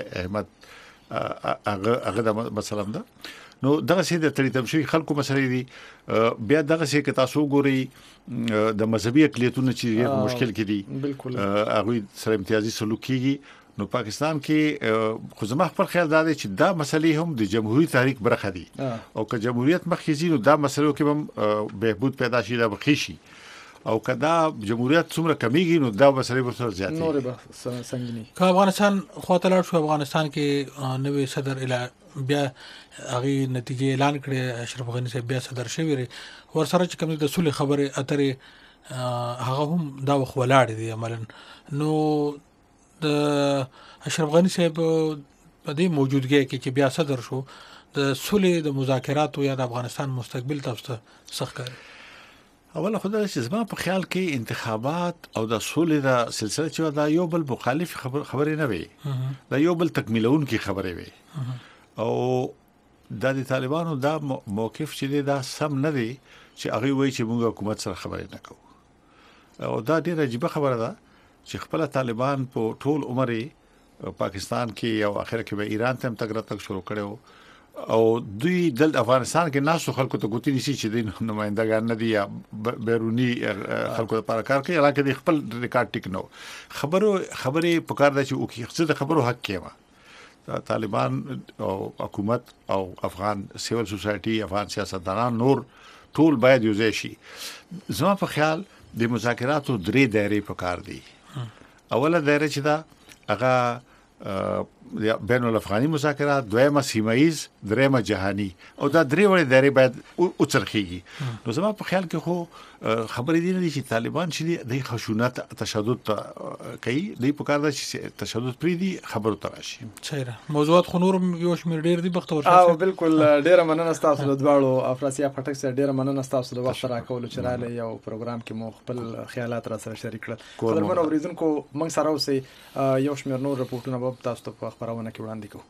Speaker 14: احمد هغه د مثلا دا نو دغه سي د تړیتم شوی خلکو مسلې دي بیا دغه سي کې تاسو ګوري د مذهبي اقلیتونو چې مشکل کې دي
Speaker 1: بالکل
Speaker 14: هغه سره امتیازي سلوک کیږي نو پاکستان کې خو زما خپل خیال دا دی چې دا مسلې هم د جمهوریت تاریخ برخه دي او که جمهوریت مخکې نو دا مسلو کې هم بهبود پیدا شي دا بخیشي او کدا جمهوریت څومره کمیږي نو دا مسلې ورسره زیاتې
Speaker 1: نور به څنګه
Speaker 13: که افغانستان خاطر شو افغانستان کې نوې صدر بیا هغه نتیجې اعلان کړي اشرف غنی صاحب بیا صدر شوی ور سره چې کوم د صلح خبره اترې هغه هم دا وخت ولاړ دي عملاً نو د اشرف غنی صاحب په دې موجودګۍ کې چې بیا صدر شو د صلح د مذاکرات یا د افغانستان مستقبل تاسو ته سخت کاری
Speaker 14: اوله خدای چې زما په خیال کې انتخابات او د سولې د سلسله چې دا یو بل مخالف خبرې نه وي، دا یو بل تکمیلون کی خبرې وي، او د طالبانو دا موقف چې دا سم نه دی چې هغه وایي چې موږ حکومت سره خبرې نه کوو، او دا ډیره عجیب خبره ده چې خپل طالبان په ټول عمر پاکستان کې او اخر کې به ایران ته هم تګ شروع کړو، او دوی د افغانستان کې ناسو خلکو ته ګوتی نشي چې د نمائندګان نه دي یا بیرونی خلکو لپاره کار کوي، علاوه د خپل ریکارډ ټیک نو خبرې پکار ده چې او کې د خبرو حق کېما طالبان او حکومت او افغان سیول سوسایټي افغان سیاستدانان نور ټول باید یو ځای شي. زما په خیال د مذاکراتو درې دایرې پکار دي. اوله دایره چې دا هغه بین الافغاني مذاکرات، دویمه سیمایز، دریمه جهانی، او دا درې وړې دایرې باید اوڅرخیږي. نو زما په خیال کې خو خبرې دي نه چې طالبان چې د خشونت تشدد کوي، د پکار د تشدد پری دي خبرو تراشي.
Speaker 13: چیرې موضوعات خو نور یو شمیر ډیر دي بختور
Speaker 1: شي. او بالکل ډیره مننه تاسو له دواړو افراسیا پټک سره ډیره مننه تاسو د وخت راکول چې رااله یو پروګرام کې مو خپل خیالات را سره شریک کړل. قدرمن اوریدونکو موږ سره اوسئ، یو شمیر نور رپورټونه به تاسو ته په خبرونه کې وړاندې کوو.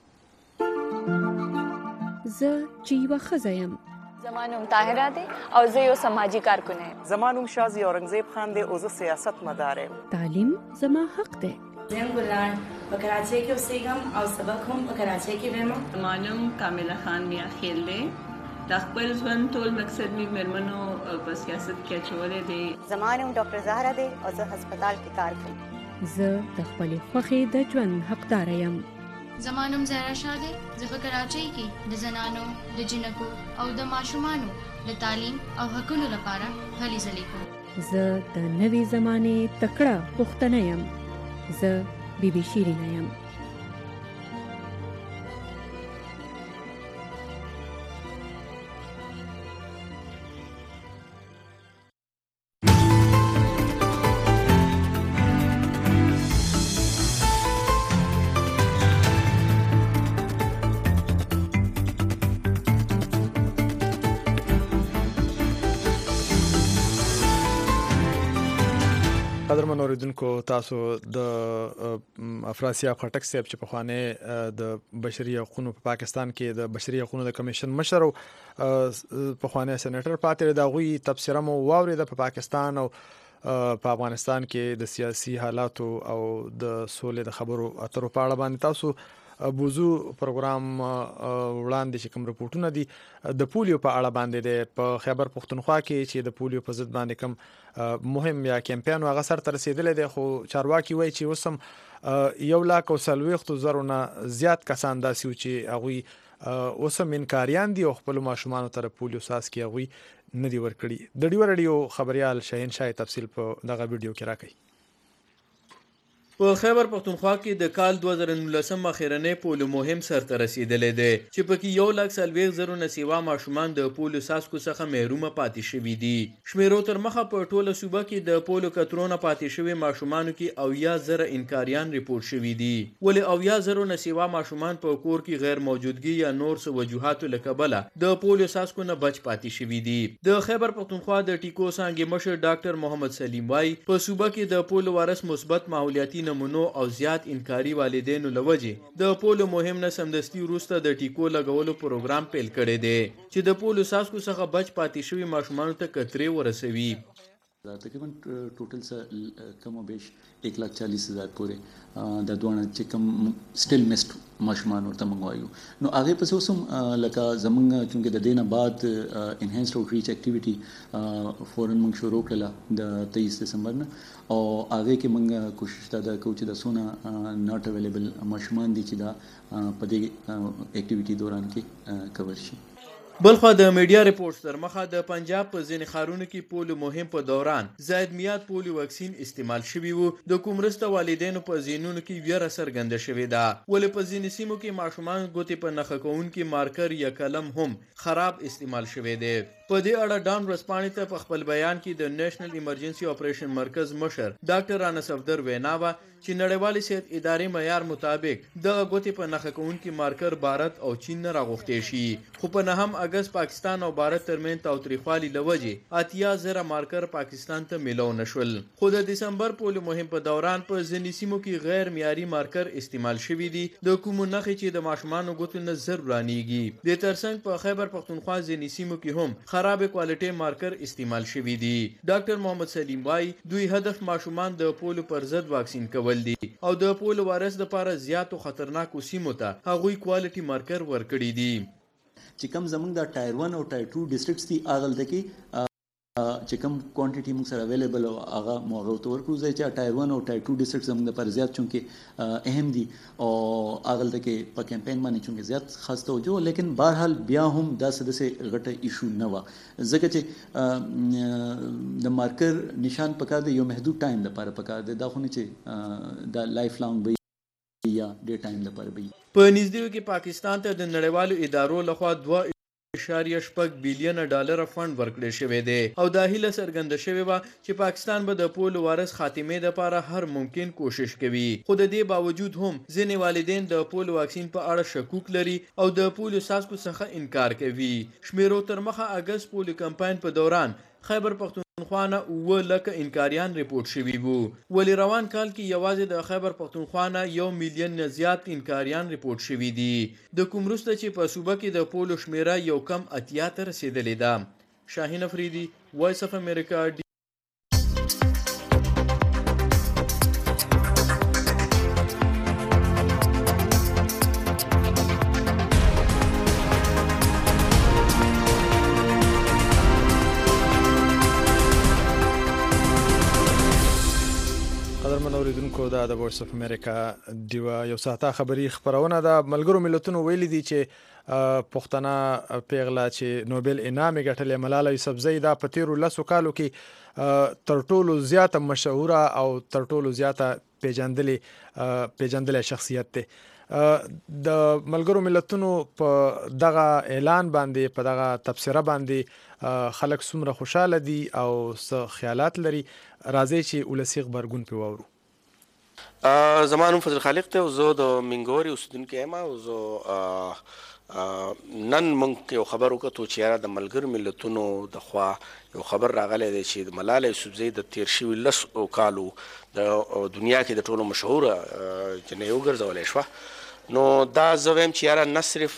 Speaker 15: زه چې یوه ښځه یم.
Speaker 16: زما نوم طاهره دی او زه یو سماجي کارکن یم.
Speaker 17: زما نوم شازي اورنګزیب خان دی او زه سیاست مدار یم.
Speaker 15: تعلیم زما حق دی.
Speaker 18: زه ګلان په کراچۍ کې اوسېږم او سبق هم په کراچۍ کې وایم.
Speaker 19: زما نوم کامله خان میا خیل دی. د خپل ژوند ټول مقصد مې مېرمنو په سیاست کې اچولی دی.
Speaker 20: زما نوم ډاکټر زهره دی او زه هسپتال کې کار کوم.
Speaker 15: زه د خپلې خوښې د ژوند حقداره یم.
Speaker 21: زما نوم زهرا شاه دی. زه په کراچۍ کې د زنانو، د جنکو او د ماشومانو د تعلیم او حقونو لپاره هلې ځلې کوم.
Speaker 15: زه د نوې زمانې تکړه پښتنه یم. زه بی بی شیرینه یم.
Speaker 1: قدرمن اوریدونکو، تاسو د افراسیا خټک صاحب چې پخوانی د بشري حقوقو په پاکستان کې د بشري حقوقو د کمیشن مشر او پخوانی سېنیټر پاتې د غوي تبصره مو واورید په پاکستان او په افغانستان کې د سیاسي حالاتو او د سولې د خبرو اترو په اړه باندې تاسو بوزو پروګرام وړاندې چې کوم رپورټونه دي د پولیو په اړه باندې د په خیبر پختونخوا کې چې د پولیو په ضد باندې کوم مهم یا کمپاین هغه سره تر رسیدلې دی، خو چارواکي وایي چې اوس هم 1,40,000 نه زیات کسان داسې چې هغوی اوس هم انکاریان دي او خپل ماشومانو ته پولیو ساس کې هغوی نه دي ورکړي. د ډیو رادیو خبريال شاهین شاه تفصیل په دغه ویډیو کې راکړي.
Speaker 22: په خیبر پختونخوا کې د کال 2019 اخیرنۍ پولیو مهم سرته رسیدلې ده چې پکې 1,40,000 نه سیوا ماشومان د پولیو ساسکو څخه محروم پاتې شوي دي. شمیرو تر مخه په ټوله صوبه کې د پولیو کترونه پاتې شوي ماشومانو کې 90,000 انکاریان ریپورت شوي دي، ولې 90,000 نه سیوا ماشومان په کور کې غیر موجودګي یا نور څه وجوهاتو له کبله د پولیو ساسکو نه بچ پاتې شوي دي. د خیبر پختونخوا د ټیکو څانګې مشر ډاکټر محمد سلیم وای په صوبه کې د پولیو وارث مثبت ماحولیاتي نمونو او زیات انکاری والدینو لوجه د پولیو مهم نه سمدستي وروسته د ټیکو لګولو پروګرام پیل کړی دی چې د پولیو ساسکو څخه بچ پاتې شوي ماشومانو ته کترې ورسوي.
Speaker 23: تقریبا ټوټل څه کم او بیش 1,40,000 پورې د دوه چې کم سټیل مست ماشومان ورته منغوایو. نو هغه پس اوسم لکه زمونږ چې د دینه بعد انهانسډ اوټریچ اکټیویټي فورن موږ شروع کړله د 23 دسمبر نه، او هغه کې موږ کوشش دا کوو چې د سونه ناٹ اویلیبل ماشومان دي چې دا په دې اکټیویټي دوران کې کور شي.
Speaker 22: بلخوا د میډیا ریپورټس تر مخه د پنجاب په ځینې ښارونو کې پولیو مهم په دوران زاید میاد پولیو واکسین استعمال شوی وو. د کومرسته والدینو په ذهنونو کې ویره څرګنده شوې ده، ولې په ځینې سیمو کې ماشومان ګوتې په نښه کوونکي مارکر یا قلم هم خراب استعمال شوی دی. په دې اړه ډان ورځپاڼې ته په خپل بیان کې د نېشنل ایمرجنسي اپریشن مرکز مشر ډاکټر انس افدر وینا وه چې نړیوالې صحت ادارې معیار مطابق دغه ګوتې په نښه کوونکي مارکر بھارت او چین نه راغوښتې شي، خو په 9 اګست پاکستان او بھارت ترمنځ تاوتریخوالي له وجې 80,000 مارکر پاکستان ته میلاو نشول. خو د دسمبر پولو مهم په دوران په ځینې سیمو کې غیر معیاري مارکر استعمال شوي دي، د کومو نښې چې د ماشومانو ګوتو نه زر ورانیږي. د ترڅنګ په خیبر پختونخوا ځینې سیمو کې هم خراب کوالټي مارکر استعمال شوي دي. ډاکټر محمد سلیم وایي دوی هدف ماشومان د پولو پر ضد واکسین کول دي او د پولو وایرس لپاره زیاتو خطرناکو سیمو ته هغوی کوالټي مارکر ورکړي دي.
Speaker 23: چې کوم زمونږ د ټایر 1 او ټایر 2 ډیسټرکټس دي هغه کې چې کوم کوانټیټي موږ سره اویلیبل او هغه موږ ته ورکړو چې ټایر 1 او ټایر 2 ډیسټرکټس زموږ لپاره زیات چونکې اهم دي او هغه کې په کمپاین باندې چونکې زیات خاص توجه، لیکن بهرحال بیا هم داسې غټه ایشو نه و ځکه چې د مارکر نشان پکار دی یو محدود ټایم لپاره پکار دی، دا خو نه چې د لایف لانګ وي یا ډیر ټایم لپاره وي.
Speaker 22: په نږدې کې پاکستان ته د نړیوالو ادارو لخوا 2.6 بلین ډالر فند ورکړل شوی دی او دا هیله څرګنده شوې وه چې پاکستان به د پولو وایرس خاتمې لپاره هر ممکن کوشش کوي. خو د دې باوجود هم ځینې والدین د پولو واکسین په اړه شکوک لري او د پولو څاڅکو څخه انکار کوي. شمیرو تر مخه اګست پولو کمپاین په دوران خیبر پختونخوا نه 9 لکه انکاریان ریپورټ شوي وو، ولې روان کال کې یوازې د خیبر پختونخوا نه 1 میلیون نه زیات انکاریان ریپورټ شوي دي، د کوم وروسته چې په صوبه کې د پولو شمیره یو کم 80 ته رسیدلې ده. شاهین افریدي، وایس اف امریکا.
Speaker 1: د وایس اف امریکا دیوه یو ساعته خبری خبرونه د ملګرو ملتونو ویلي دي چې پښتنه پیغله چې نوبل انعام ګټلې ملاله یوسفزۍ دا په تیرو 10 کالو کې تر ټولو زیاته مشهوره او تر ټولو زیاته پیژندلې شخصیت دی. د ملګرو ملتونو په دغه اعلان باندې په دغه تبصره باندې خلک څومره خوشاله دي او څه خیالات لري، راځي چې ولسی خبرګون په وورو.
Speaker 2: زمانم فضل خالق ته زه د منګوري اوسیدونکی یم او زه نن موږ یو خبر وکړو چې د ملګرو ملتونو د خوا یو خبر راغلی دی چې د ملاله یوسفزۍ د تیر شوي 10 کالو د دنیا کې د ټولو مشهوره جنۍ وګرځولی شوه. نو دا زه وایم چې نه صرف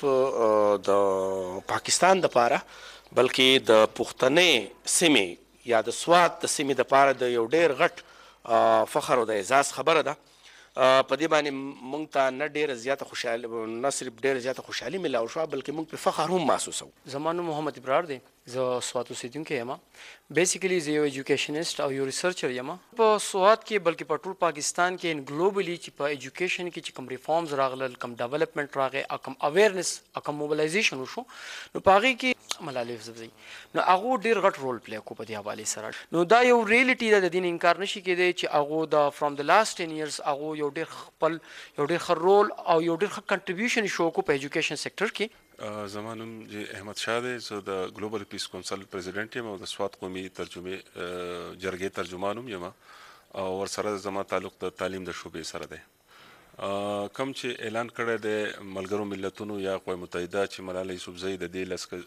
Speaker 2: د پاکستان دپاره بلکې د پښتنې سیمې یا د سوات د سیمې دپاره د یو ډېر غټ فخر او د اعزاز خبره ده. په دې باندې موږ ته نه ډېره زیاته خوشحالي، نه صرف ډېره زیاته خوشحالي ملاو شوه بلکې موږ په فخر هم محسوسوو.
Speaker 3: زما نوم محمد ابرار دی، زه سوات اوسیدونکی یم. بیسیکلی زه یو ایجوکیشنست او یو ریسرچر یم په سوات کې بلکې په ټول پاکستان کې ګلوبلی چې په ایجوکیشن کې چې کوم ریفارمز راغلل، کوم ډیولپمنٹ راغی، کوم اویرنس، کوم موبلایزیشن وشو، نو په هغې کې ملاله یوسفزۍ نو هغو ډېر غټ رول پلی کو په دې حوالې سره. نو دا یو ریالټي ده، د دې نه انکار نشي کېدی چې هغو د فرام د لاست 10 ایئرز هغو یو ډېر ښه رول او یو ډېر ښه کنټریبیوشن شو کو په ایجوکیشن سیکټر کې.
Speaker 4: زما نوم احمد شاه دی، زه د ګلوبل پیس کونسل پریزیډنټ یم او د سوات قومي ترجمې جرګې ترجمان هم یم او ورسره زما تعلق د تعلیم د شعبې سره دی. کوم چې اعلان کړی دی ملګرو ملتونو یا اقوام متحده چې ملاله یوسفزۍ د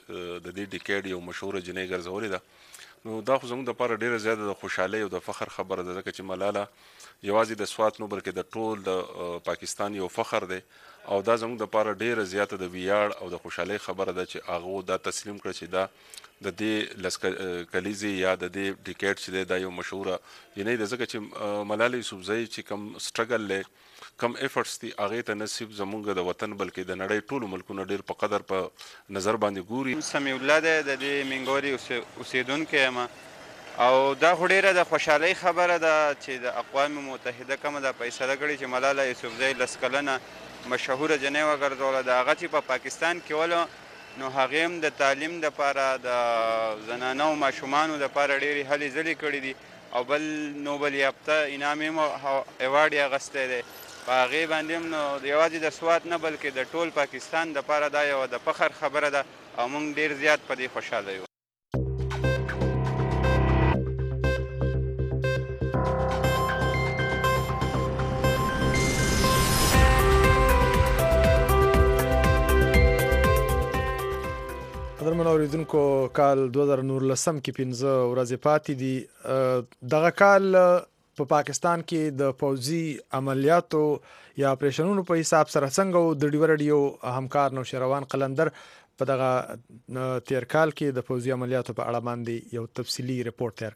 Speaker 4: دې ډیکیډ یو مشهوره جنۍ ګرځولې ده، نو دا خو زموږ دپاره ډېره زیاته د خوشحالۍ او د فخر خبره ده ځکه چې ملاله یوازې د سوات نه بلکې د ټول د پاکستان یو فخر دی او دا زموږ دپاره ډېره زیاته د ویاړ او د خوشحالۍ خبره ده چې هغو دا تسلیم کړه چې دا د دې لس کلیزې یا د دې ډیکیډ چې دی دا یو مشهوره جنۍ ده ځکه چې ملاله یوسفزۍ چې کوم سټرګل دی، کم ایفرټس دي، هغې ته نه صرف زموږ د وطن بلکې د نړۍ ټولو ملکونه ډېر په قدر په نظر باندې ګوري.
Speaker 24: سمیع الله دی، د دې منګوري اوسیدونکی یم او دا خو ډېره د خوشحالۍ خبره ده چې د اقوام متحده کومه دا فیصله کړې چې ملاله یوسفزۍ 10 کلنه مشهوره جنۍ وګرځوله، د هغه چې په پاکستان کې ولو نو هغې هم د تعلیم دپاره د زنانه او ماشومانو دپاره ډېرې هلې ځلې کړي دي او بل نوبل یافته انعام هم ایوارډ یې اخیستی دی. په هغې باندې هم نو یوازې د سوات نه بلکې د ټول پاکستان دپاره دا یوه د فخر خبره ده او موږ ډېر زیات په دې خوشحاله یو.
Speaker 1: ګرانو اوریدونکو کال 2019 کې 15 ورځې پاتې دي. دغه کال په پاکستان کې د پوځي عملیاتو یا اپریشنونو په حساب سره څنګه د ډیو رادیو همکار نوشیروان قلندر په دغه تیر کال کې د پوځي عملیاتو په اړه باندې یو تفصیلی ریپورت تیار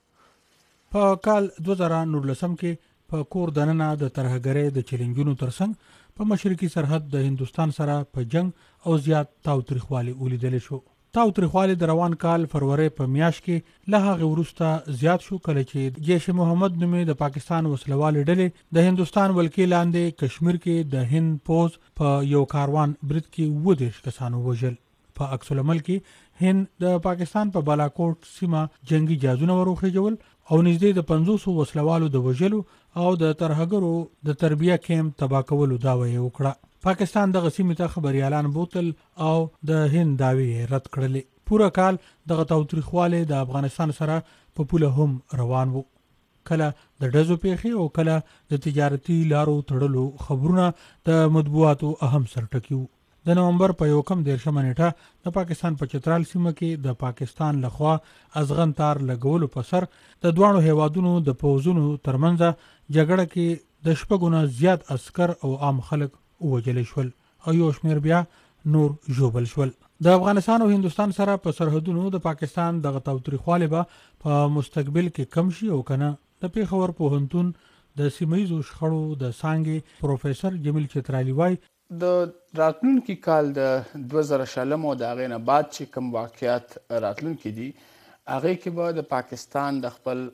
Speaker 1: کړی.
Speaker 13: په کال 2019 کې په کور دننه د ترهګرۍ د چیلنجونو ترڅنګ په مشرقي سرحد د هندستان سره په جنگ او زیات تاوتریخوالي ولیدل شو. تاوتریخوالي د روان کال فروری په میاشت کې له هغه وروسته زیات شو کله چې جیش محمد نومې د پاکستان وسلوالې ډلې د هندستان ولکې لاندې کشمیر کې د هند پوز په یو کاروان برید کې 20 کسانو وژل. په عکس العمل کې هند د پاکستان په بالاکوټ سیمه جنگي جهازونه وروخیجول او نږدې د 500 وسلوالو د وژلو او د ترهګرو د تربیه کیمپ تباه کولو دعوه یې وکړه. پاکستان د غسیمې ته خبريالان بوتل او د هند داوی رد کړلې. پوره کال د تاوتریخواله د افغانستان سره په پوله هم روان وو. کله د ډزو پیخي او کله د تجارتي لارو تړلو خبرونه د مطبوعاتو اهم سرټکیو. د نومبر په 1 نیټه د پاکستان په چترال سیمه کې د پاکستان لخوا ازغن تار لګولو په سر د دوانو هیوادونو د پوزونو ترمنځ جګړه کې د شپږونه زیات عسكر او عام خلک وجل شول او یو شمیر بیا نور جوبل شول. د افغانستان او هندستان سره په سرحدونو د پاکستان د تاوتریخوالي په مستقبل کې کم شي او کنه. د پیښور پوهنتون د سیمایي شخړو د څانګې پروفیسور جمیل چترالی وای
Speaker 5: د راتلونکي کال د 2000 او د هغې نه بعد چې کوم واقعیات راتلونکي دي هغې کې به د پاکستان د خپل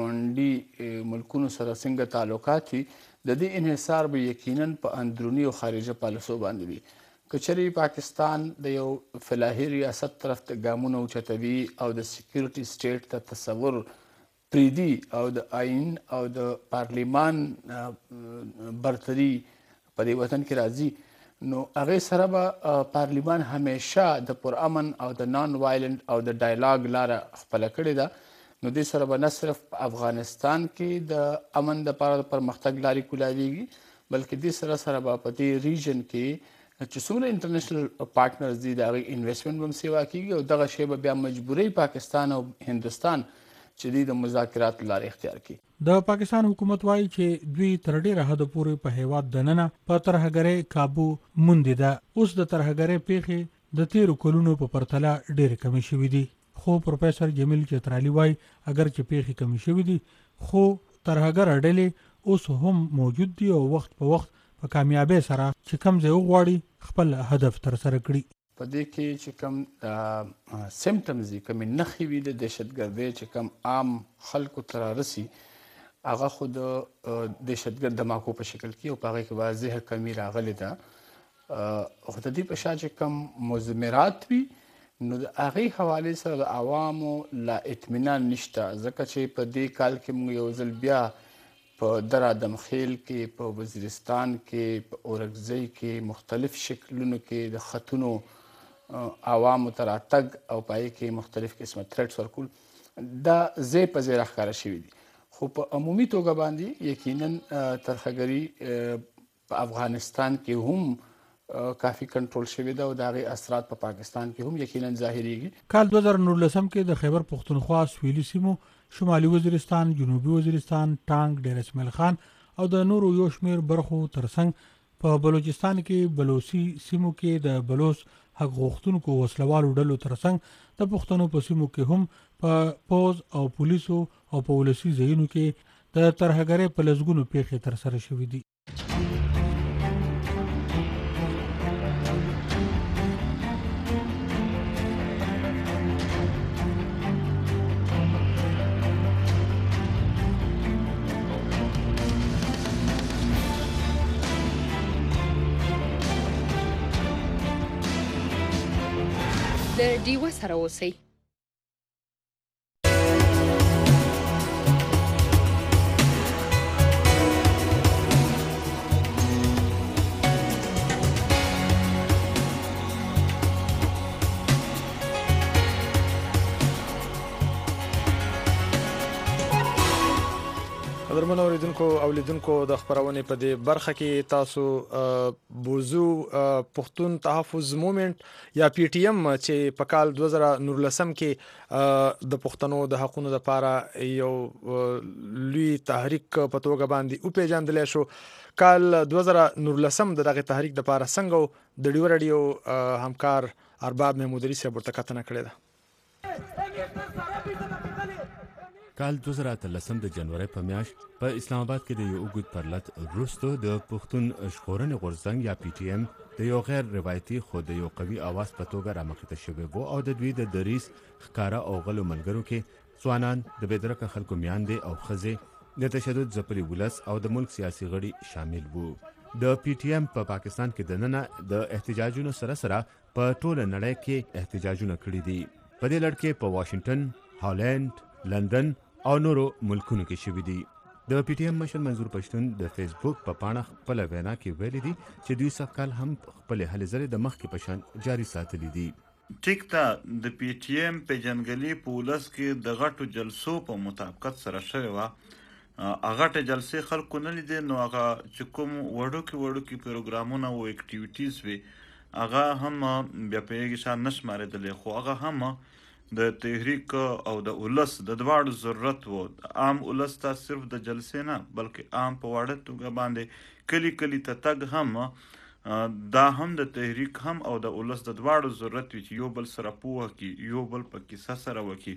Speaker 5: ګاونډي ملکونو سره څنګه تعلقات وي د دې انحصار به یقینا په اندروني او خارجه پالیسو باندې وي. که چېرې پاکستان د یو فلاحي ریاست طرف ته ګامونه اوچتوي او د سیکیورټي سټیټ ته تصور پریدي او د آئین او د پارلیمان برتري په دې وطن کې راځي نو هغې سره به پارلیمان همیشه د پرامن او د نان وایلنټ او د ډایلاګ لاره خپله کړې ده. نو دې سره به نه صرف افغانستان کې د امن دپاره د پرمختګ لارې کولاویږي بلکې دې سره به په دې ریجن کې چې څومره انټرنیشنل پارټنرز دي د هغې انویسټمنټ به هم سیوا کېږي او دغه شی به بیا مجبوري پاکستان او هندوستان چې دوی د مذاکراتو لارې اختیار کړي.
Speaker 13: د پاکستان حکومت وایي چې دوی تر ډېره حده پورې په هیواد دننه په ترهګرۍ کابو موندې ده. اوس د ترهګرۍ پیښې د تیرو کلونو په پرتله ډېرې کمې شوي دي. خو پروفیسور جمیل چترالی وای اگر چې پیښې کمې شوي دي خو ترهګر ډلې اوس هم موجود دي او وخت په وخت په کامیابۍ سره چې کوم ځای وغواړي خپل هدف ترسره کړي.
Speaker 5: په دې کې چې کوم سیمټمز دي کومې نښې وي د دهشتګردۍ چې کوم عام خلکو ته رارسي هغه خو د دهشتګرد دماکو په شکل کې او په هغې کې واضحه کمي راغلې ده. خو د دې په شا چې کوم مضمرات وي نو د هغې حوالې سره د عوامو لا اطمینان نشته ځکه چې په دې کال کې موږ یو ځل بیا په در آدمخیل کې په وزیرستان کې په اورکزۍ کې مختلف شکلونو کې د خطونو عوامو ته راتګ او په هغې کې مختلف قسمه تھریټس ورکول دا ځای په ځای راښکاره شوي دي. خو په عمومي توګه باندې یقینا ترهګري په افغانستان کې هم کافی کنټرول شوی ده او د هغې اثرات په پاکستان کې هم یقینا ظاهریږي.
Speaker 13: کال 2019 کې د خیبر پښتونخوا سویلي سیمو شمالي وزیرستان جنوبي وزیرستان ټانک ډیر اسماعیل خان او د نورو یو شمیر برخو ترڅنګ په بلوچستان کې بلوچي سیمو کې د بلوچ حق غوښتونکو وسلوالو ډلو ترڅنګ د پښتنو په سیمو کې هم په پوز او پولیسو او په ولسي ځایونو کې د ترهګرۍ په لسګونو پیښې ترسره شوې دي.
Speaker 15: د ډیوه سره اوسئ.
Speaker 1: قدرمنو اوریدونکو او لیدونکو د خبرونې په دې برخه کې تاسو بوزو پښتون تحفظ موومېنټ یا پی ټی ایم چې په کال 2019 کې د پښتنو د حقوقو لپاره یو لوی تحریک په توګه باندې او پیژندل شو. کال 2019 دغه تحریک د لپاره څنګه د ډیو رادیو همکار ارباب محمودري صاحب ورته کتنه کړې ده.
Speaker 7: کال 2013 د جنوري په میاشت په اسلام آباد کې د یو اوږد پرلط وروسته د پښتون ژغورنې غورځنګ یا پی ټی ایم د یو غیر روایتي خو د یو قوي اواز په توګه رامخته شوی وو او د دوی د دریس ښکارا او غلو ملګرو کې ځوانان د بېدرکه خلکو میاندې او ښځې د تشدد ځپلي ولس او د ملک سیاسي غړي شامل وو. د پی ټی ایم په پاکستان کې دننه د احتجاجونو سره په ټوله نړۍ کې احتجاجونه کړي دي. په دې لړ کې په واشنگټن، هالند، لندن او نورو ملکونو کې شوي دي. د پی ټی ایم مشر منظور پښتون د فیسبوک په پاڼه خپل وینا کې ویلي دي چې دوی سږکال هم خپل هلې ځلې د مخکې په شان جاري ساتلي دي.
Speaker 8: ټیک ته د پی ټی ایم پیژنګلي په ولس کې د غټو جلسو په مطابقت سره شوې وه. هغه جلسې خلکو نه لیدې، نو هغه چې کوم وړوکي پروګرامونه او اکټیویټیز وي هغه هم بیا په یوه شان نه شمارېدلې، خو هغه هم د تحریک او د ولس د دواړو ضرورت و. عام ولس ته صرف د جلسې نه بلکې عام په واړه توګه باندې کلی ته تګ هم دا هم د تحریک هم او د ولس د دواړو ضرورت وي چې یو بل سره پوهه کړي، یو بل په کیسه سره وکړي.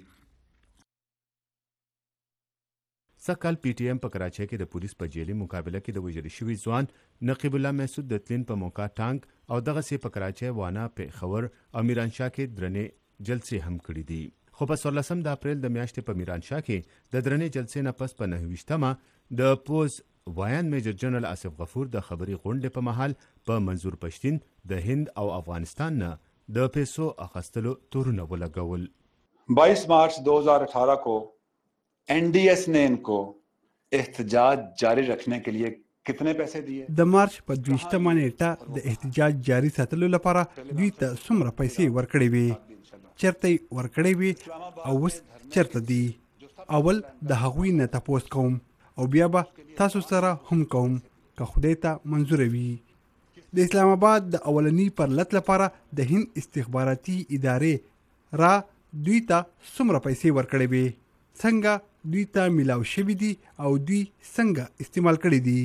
Speaker 7: سږکال پی ټی ایم په کراچۍ کې د پولیس په جیلي مقابله کې د وژل شوي ځوان نقیب الله محسود د تلین په موقع ټانک او دغسې په کراچۍ، وانا، پېښور او میرانشاه کې درنې جلسې هم کړي دي. خو په 14 د اپریل د میاشتې په میرانشاه کې د درنې جلسې نه پس په 29 د پوز وایان میجر جنرال آصف غفور د خبري غونډې په مهال په منظور پښتین د هند او افغانستان نه د پیسو اخیستلو تورونه ولګول.
Speaker 9: 22 मार्च 2018 को एनडीएस ने इनको एहतजाज जारी रखने के लिए कितने पैसे दिए؟
Speaker 11: د مارچ په 20 نیټه د احتجاج جاری ساتلو لپاره دوی ته څومره پیسې ورکړې وي، چرته ورکړې وي او اوس چرته دي؟ اول د هغوی نه تپوس کوم او بیا به تاسو سره هم کوم که خدای ته منظور وي. د اسلام آباد د اولنی پرلط لپاره د هند استخباراتي ادارې را دوی ته څومره پیسې ورکړې وي، څنګه دوی ته ملاو شوي دي او دوی څنګه استعمال کړي دي.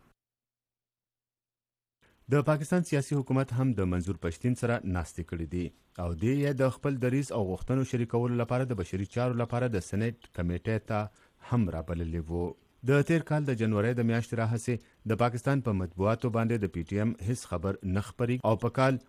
Speaker 7: د پاکستان سیاسي حکومت هم د منظور پښتین سره ناستې کړې دي او دې یې د خپل دریځ او غوښتنو شریکولو لپاره د بشري چارو لپاره د سېنیټ کمیټې ته هم رابللی وو. د تیر کال د جنوري د میاشتې راهیسې د پاکستان په مطبوعاتو باندې د پی ټی ایم هیڅ خبر نه خپري او په کال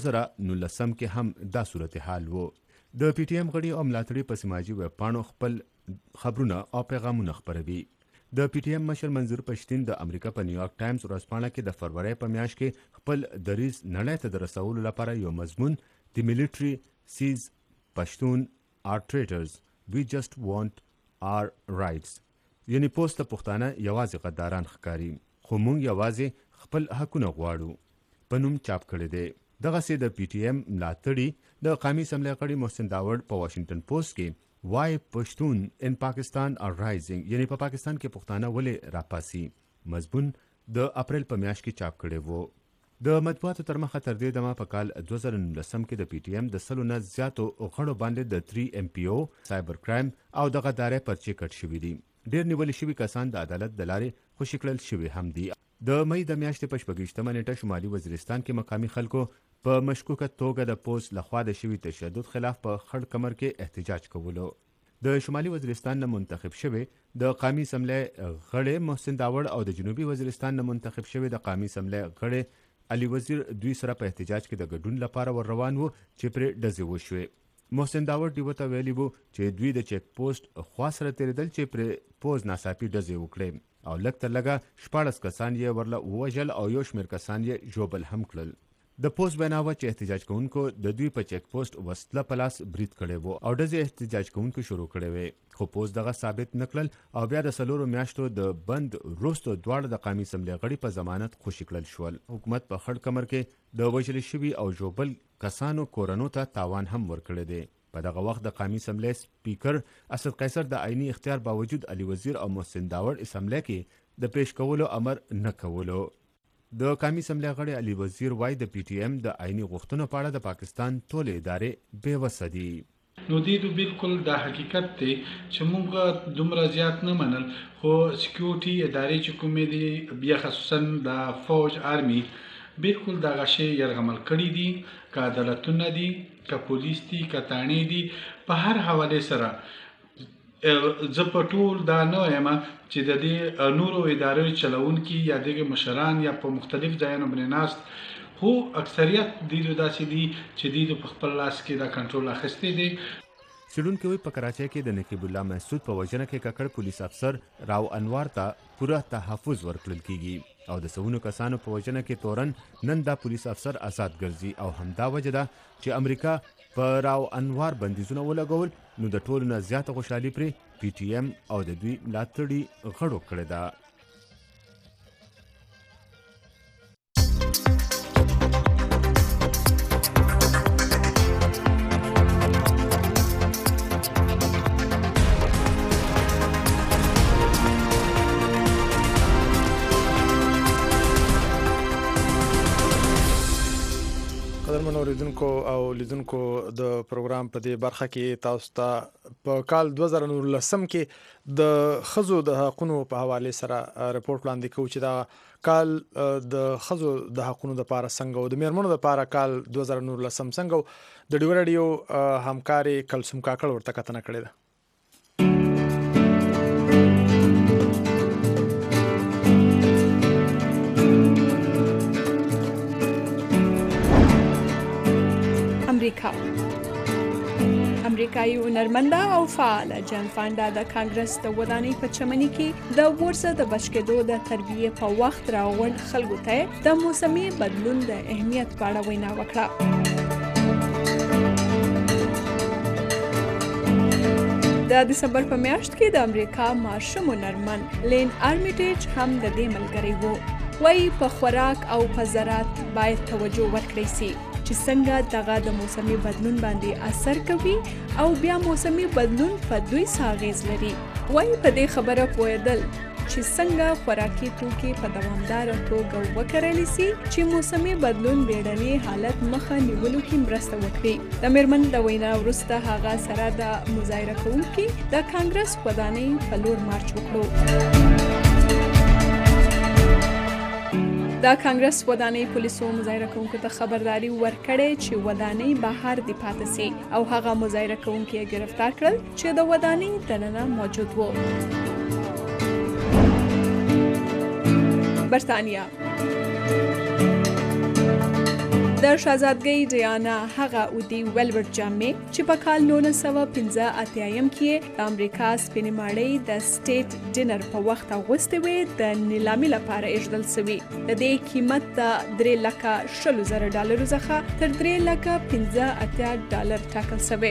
Speaker 7: 2019 کې هم دا صورتحال وو. د پی ټی ایم غړي او ملاتړي په سماجي ویبپاڼو خپل خبرونه او پیغامونه خپروي. د پی ټی ایم مشر منظور پښتین د امریکا په نیویارک ټایمز ورځپاڼه کې د فروری په میاشت کې خپل دریځ نړۍ ته د رسولو لپاره یو مضمون The military sees Pashtun are traitors. We just want our rights. یعنی پوسټ پښتانه یوازې غداران ښکاري خو موږ یوازې خپل حقونه غواړو په نوم چاپ کړی دی. دغسې د پی ټی ایم ملاتړي د قومي اسمبلی غړي محسن داوړ په واشنگټن پوسټ کې Why Pashtun in Pakistan are rising یعنی په پاکستان کې پښتانه ولې راپاسي مضمون د اپریل په میاشت کې چاپ کړی وو. د مطبوعاتو تر مخه تر دې دمه په کال 2019 کې د پی ټی ایم د 100 نه زیاتو غړو باندې د 3 ایم پی او سایبر کرایم او د غدارۍ پرچې کټ شوي دي. ډېر نیول شوي کسان د عدالت د لارې خوشي کړل شوي هم دي. د مې د میاشتې په 26 نیټه شمالي وزیرستان کې مقامي خلکو په مشکوکه توګه د پوس لخوا د شوي تشدد خلاف په خړ کمر کې احتجاج کولو. د شمالي وزیرستان نه منتخب شوی د قومي اسمبلی غړی محسن داوړ او د جنوبي وزیرستان نه منتخب شوی د قومي اسمبلی غړی علي وزیر دوی سره په احتجاج کې د ګډون لپاره ور روان وو چې پرې ډزې وشوې. محسن داوړ ډیوه ته ویلي وو چې دوی د چیک پوسټ خوا سره تېرېدل چې پرې پوز ناڅاپي ډزې وکړې او لږ تر لږه 14 کسان یې ورله ووژل او یو شمېر کسان یې ژوبل هم کړل. د پوسټ بناوه چې احتجاج کوونکو د دوی په چیک پوسټ وسله په لاس برید کړی وو او ډزې احتجاج کوونکو شروع کړی وې خو پوسټ دغه ثابت نکړل او بیا د 4 میاشتو د بند وروسته دواړه د قومي اسمبلی غړي په ضمانت خوشي کړل شول. حکومت په خړ کمر کې د وژل شوي او ژوبل کسانو کورنو ته تاوان هم ورکړی دی. په دغه وخت د قومي اسمبلی سپیکر اسد قیصر د آئینی اختیار باوجود علي وزیر او محسن داوړ اسمبلی کې د پیش کولو امر نه کولو. د قومي اسمبلی غړي علي وزیر وایي د پی ټی ایم د آئینی غوښتنو په اړه د پاکستان ټولې ادارې بېوسه دي.
Speaker 6: نو دې بالکل دا حقیقت دی چې موږ دومره زیات نه منل، خو سکیورټي ادارې چې کومې دي بیا خصوصا د فوج آرمي بالکل دغه شی یرغمل کړي دي، که عدالتونه دي، که پولیس دي، که تانې دي، په هر حواله سره زه په ټول دا نه وایم چې د دې نورو ادارو چلونکي یا دغه مشران یا په مختلف ځایونو باندې ناست، خو اکثریت دې داسې دي چې دې په خپل لاس کې دا کنټرول اخیستی دی.
Speaker 7: څېړونکي وایي په کراچۍ کې د نقیب الله محسود په وژنه کې ککړ پولیس افسر راو انوار ته پوره تحفظ ورکړل کیږي او د سونو کسانو په وژنه کې تورن نن دا پولیس افسر آزاد ګرځي او همدا وجه ده چې امریکا په راو انوار بندیزونه ولګول نو د ټولو نه زیاته خوشحالي پرې پی ټی ایم او د دوی ملاتړي غړو کړې ده.
Speaker 1: قدرمنو اوریدونکو او لیدونکو د پروګرام په دې برخه کې تاسو ته په کال 2019 کې د ښځو د حقوقو په حواله سره رپورټ وړاندې کوو چې دا کال د ښځو د حقوقو لپاره څنګه او د میرمنو لپاره کال 2019 څنګه د ډیو رادیو همکاري کلثوم کاکړ ورته کتنه کړې ده.
Speaker 10: امریکایي هنرمنده او فعاله جان فاندا د کانګرس د ودانۍ په چمنۍ کې د ورسه د بچکېدو د تربیې په وخت راوړ خلکو ته د موسمي بدلون د اهمیت په اړه وینا وکړه. د دسمبر په میاشت کې د امریکا ماشوم هنرمن لین آرمیټیج هم د دې ملګری وو. وایي په خوراک او په زراعت باید توجه ورکړی سي چې څنګه دغه د موسمي بدلون باندې اثر کوي او بیا موسمي بدلون په دوی اغیز لري. وایي په دې خبره پوهېدل چې څنګه خوراکي توکي په دوامداره توګه وکرلی سي چې موسمي بدلون بیړني حالت مخه نیولو کې مرسته وکړي. د میرمن د وینا وروسته هغه سره د مظاهره کوونکي د کانګرس ودانۍ په لور مارچ وکړو. د کانګرس ودانۍ پولیسو مظاهره کوونکو ته خبرداري ورکړې چې ودانۍ بهر دې پاتې سي او هغه مظاهره کوونکي یې گرفتار کړل چې د ودانۍ دننه موجود وو. برتانیا د شاهزادګۍ ډیانا هغه اودي ویلورټ جامې چې په کال 1985 کې د امریکا سپینې ماڼۍ د سټیټ ډینر په وخت اغوستې وې د نیلامي لپاره ایښودل سوي. د دې قیمت د $3,20,000 څخه تر $3,85,000 ټاکل سوی.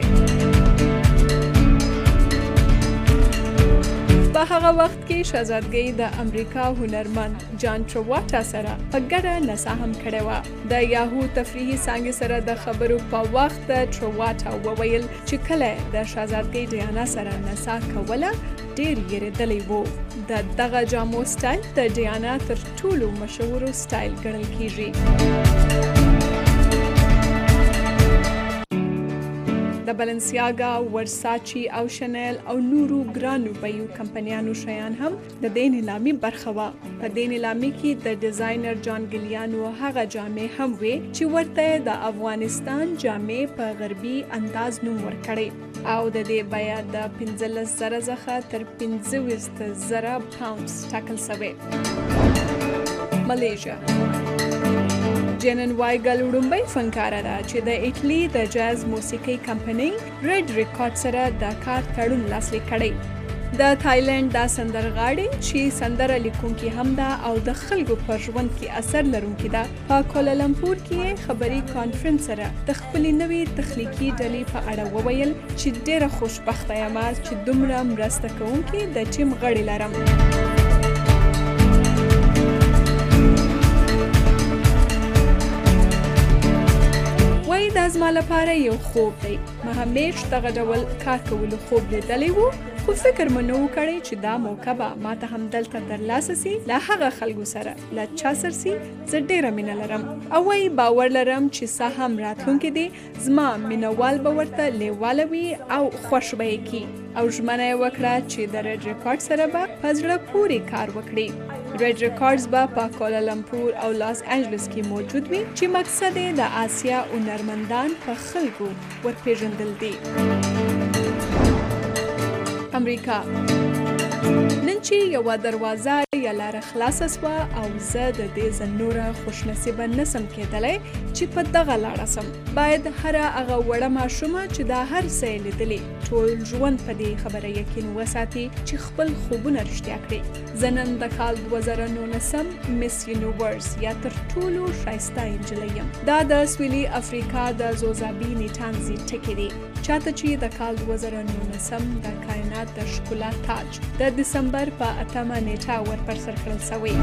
Speaker 10: په هغه وخت کې شاهزادګۍ د امریکا هنرمند جان ټرواټا سره په ګډه نڅا هم کړې وه. د یاهو تفریحي څانګې سره د خبرو په وخت ټرواټا وویل چې کله د شاهزادګۍ ډیانا سره نڅا کوله ډېر یېرېدلی وو. د دغه جامو سټایل د ډیانا تر ټولو مشهورو سټایل ګڼل کیږي. د بلنسیاګا، ورساچي او شنل او نورو ګرانو بیو کمپنیانو شیان هم د دې نیلامي برخه وه. په دې نیلامي کې د ډیزاینر جان ګلیانو هغه جامې هم وې چې ورته د افغانستان جامې په غربي انداز نوم ورکړی او د دې بیه د 15,000 څخه تر 25,000 پاونډز ټاکل سوی. مالیزیا جنن وایګل وړومبی فنکاره ده چې د ایټلی د جاز موسیقي کمپنۍ ریډ ریکارډ سره د کار تړون لاسلیک کړی. د تایلند دا سندرغاړې چې سندره لیکونکي هم ده او د خلکو پر ژوند کې اثر لرونکي ده په کوالالمپور کې خبري کانفرنس سره د خپلې نوې تخلیقي ډلې په اړه وویل چې ډېره خوشبخته یم چې دومره مرسته کوونکي د ټیم غړي لرم. دا زما لپاره یو خوب دی. ما همیش دغه ډول کار کولو خوب لیدلی و، خو فکر مې نه و کړی چې دا موقع به ما ته همدلته ترلاسه سي له هغه خلکو سره له چا سره سي. زه ډېره مینه لرم او وایي باور لرم چې سا هم راتلونکي دی زما مینهوال به ورته لیواله وي او خوښ به یې کي. او ژمنه یې وکړه چې د ریډ ریکارډ سره به په زړه پورې کار وکړي. ریډ ریکارډز به په کوالالمپور او لاس انجلس کې موجود وي چې مقصد یې د آسیا هنرمندان په خلکو ورپېژندل دي. امریکا نن چې یوه دروازه یا لاره خلاصه سوه او زه د دې ځل نوره خوشنصیبه نسم کېدلی چې په دغه لاړه سم. باید هره هغه وړه ماشومه چې دا هر څه یې لیدلي ټول ژوند په دې خبره یقین وساتي چې خپل خوبونه رښتیا کړي. زه نن د کال 2019 مس یونیورس یا تر ټولو ښایسته نجلۍ یم. دا د سویلي افریقا د زوزابیني ټانګزي ټکي دي چاته چې د کال 2019 د کائنات د ښکلا تاج د دسمبر په 8مه نیټه ورپر سر کړل سوی.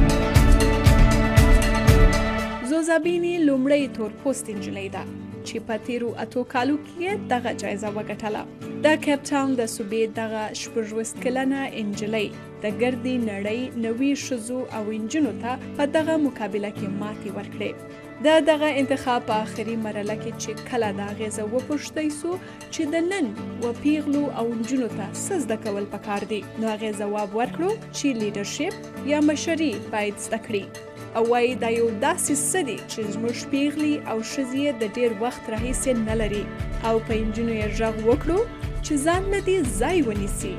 Speaker 10: زوزابیني لومړی تورپوست نجلۍ ده چې په تیرو 8 کالو کې دغه جایزه وګټله. د کیپ ټاون د صوبې دغه 26 کلنه نجلۍ د ګردې نړۍ 90 ښځو او نجونو ته په دغه مقابله کې ماتې ورکړې. د دغه انتخاب په آخري مرحله کې چې کله د اغیزه وپوښتی سو چې د نن و پیغلو او نجونو ته څه زده کول پکار دي، نو هغې ځواب ورکړو چې لیډرشپ یا مشري باید زده کړي. او وایي دا یو داسې څه دي چې زموږ پیغلې او ښځې یې د ډېر وخت راهیسې نه لري. او په نجونو یې غږ وکړو چې ځان له دې ځای ونیسي.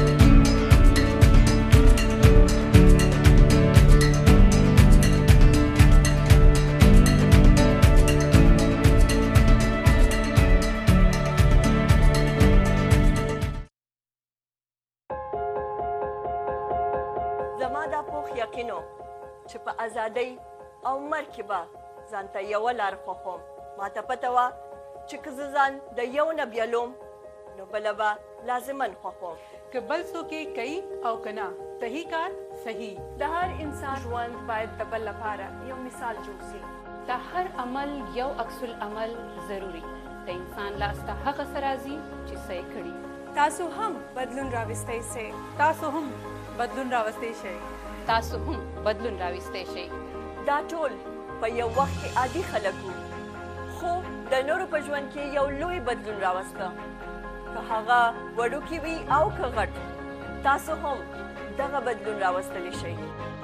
Speaker 12: زما دا پوخ یقینو چې په ازادۍ او مرګ کې به ځان ته یوه لار خوښوم. ما ته پته وه چې که زه ځان د یو نه بیلوم نو بله به لازما خوښوم.
Speaker 14: که بل څوک یې کوي او که نه صحیح کار صحیح.
Speaker 10: د هر انسان ژوند باید د بل لپاره یو مثال جوړ سي.
Speaker 16: د هر عمل یو عکس العمل ضروري. د انسان لاس ته هغه څه راځي چې څه یې کړي.
Speaker 10: تاسو هم بدلون راوستی سئ.
Speaker 14: تاسو هم بدلون راوستی شئ.
Speaker 16: تاسو هم بدلون راوستی شئ.
Speaker 12: دا ټول په یو وخت کې عادي خلک وو، خو د نورو په ژوند کې یو لوی بدلون راوسته. که هغه وړوکی وي او که غټ، تاسو هم دغه بدلون راوستلی شئ.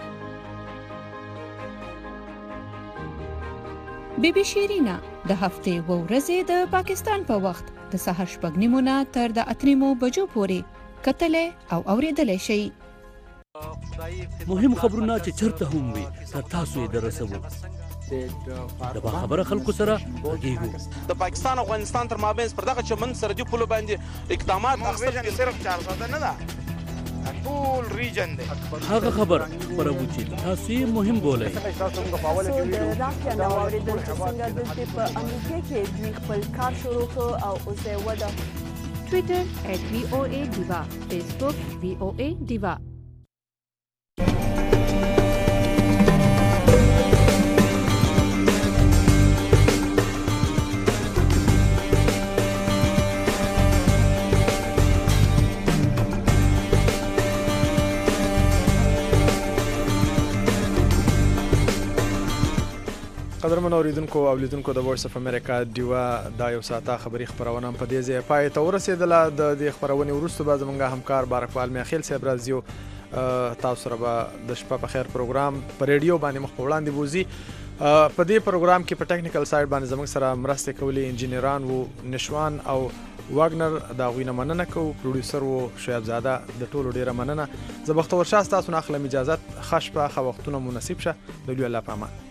Speaker 15: بی بی شیرینا د هفتې و ورځې د پاکستان په وخت د سهار 6:30 نه تر د 8 بجو پورې کتلې او اورېدلې شي.
Speaker 17: مهم خبرونه چې چرته هم وي تر تاسو یې درسوو. د باخبره خلکو سره غږیږو.
Speaker 25: د پاکستان او افغانستان تر مابین پر دغه چمن سرحدي پولو باندې اقدامات اخیستل صرف 400 نه ده، ټول ریجن دی.
Speaker 17: هغه خبر خپروو چې تاسو یې مهم بولئ.
Speaker 12: د رافیا نه واورېدل چې څنګه دلته په امریکا کې دوی خپل کار شروع کړ او اوس یې وده.
Speaker 15: ټویټر @VOA Diva، فیسبوک VOA Diva.
Speaker 1: قدرمن اوریدونکو او لیدونکو د وایس اف امریکا ډیوا دا یو ساعته خبري خبرونه په دې ځای پای ته ورسېدله. د دې خبرونې وروسته به زموږ همکار بارکوال میاخیل صاحب راځي او تاسو سره به د شپه په خیر پروګرام په ریډیو باندې مخ په وړاندې بوزي. په دې پروګرام کې په ټیکنیکل سایډ باندې زموږ سره مرسته کولې انجینران وو نشوان او واګنر. دا غوینه مننه کوو. پروډوسر وو شعیب زاده. د ټولو ډیره مننه. زه بختور شاه تاسو نه اخلم اجازه. ښه شپه ښه وختونه مو نصیب شه. د الله په امان.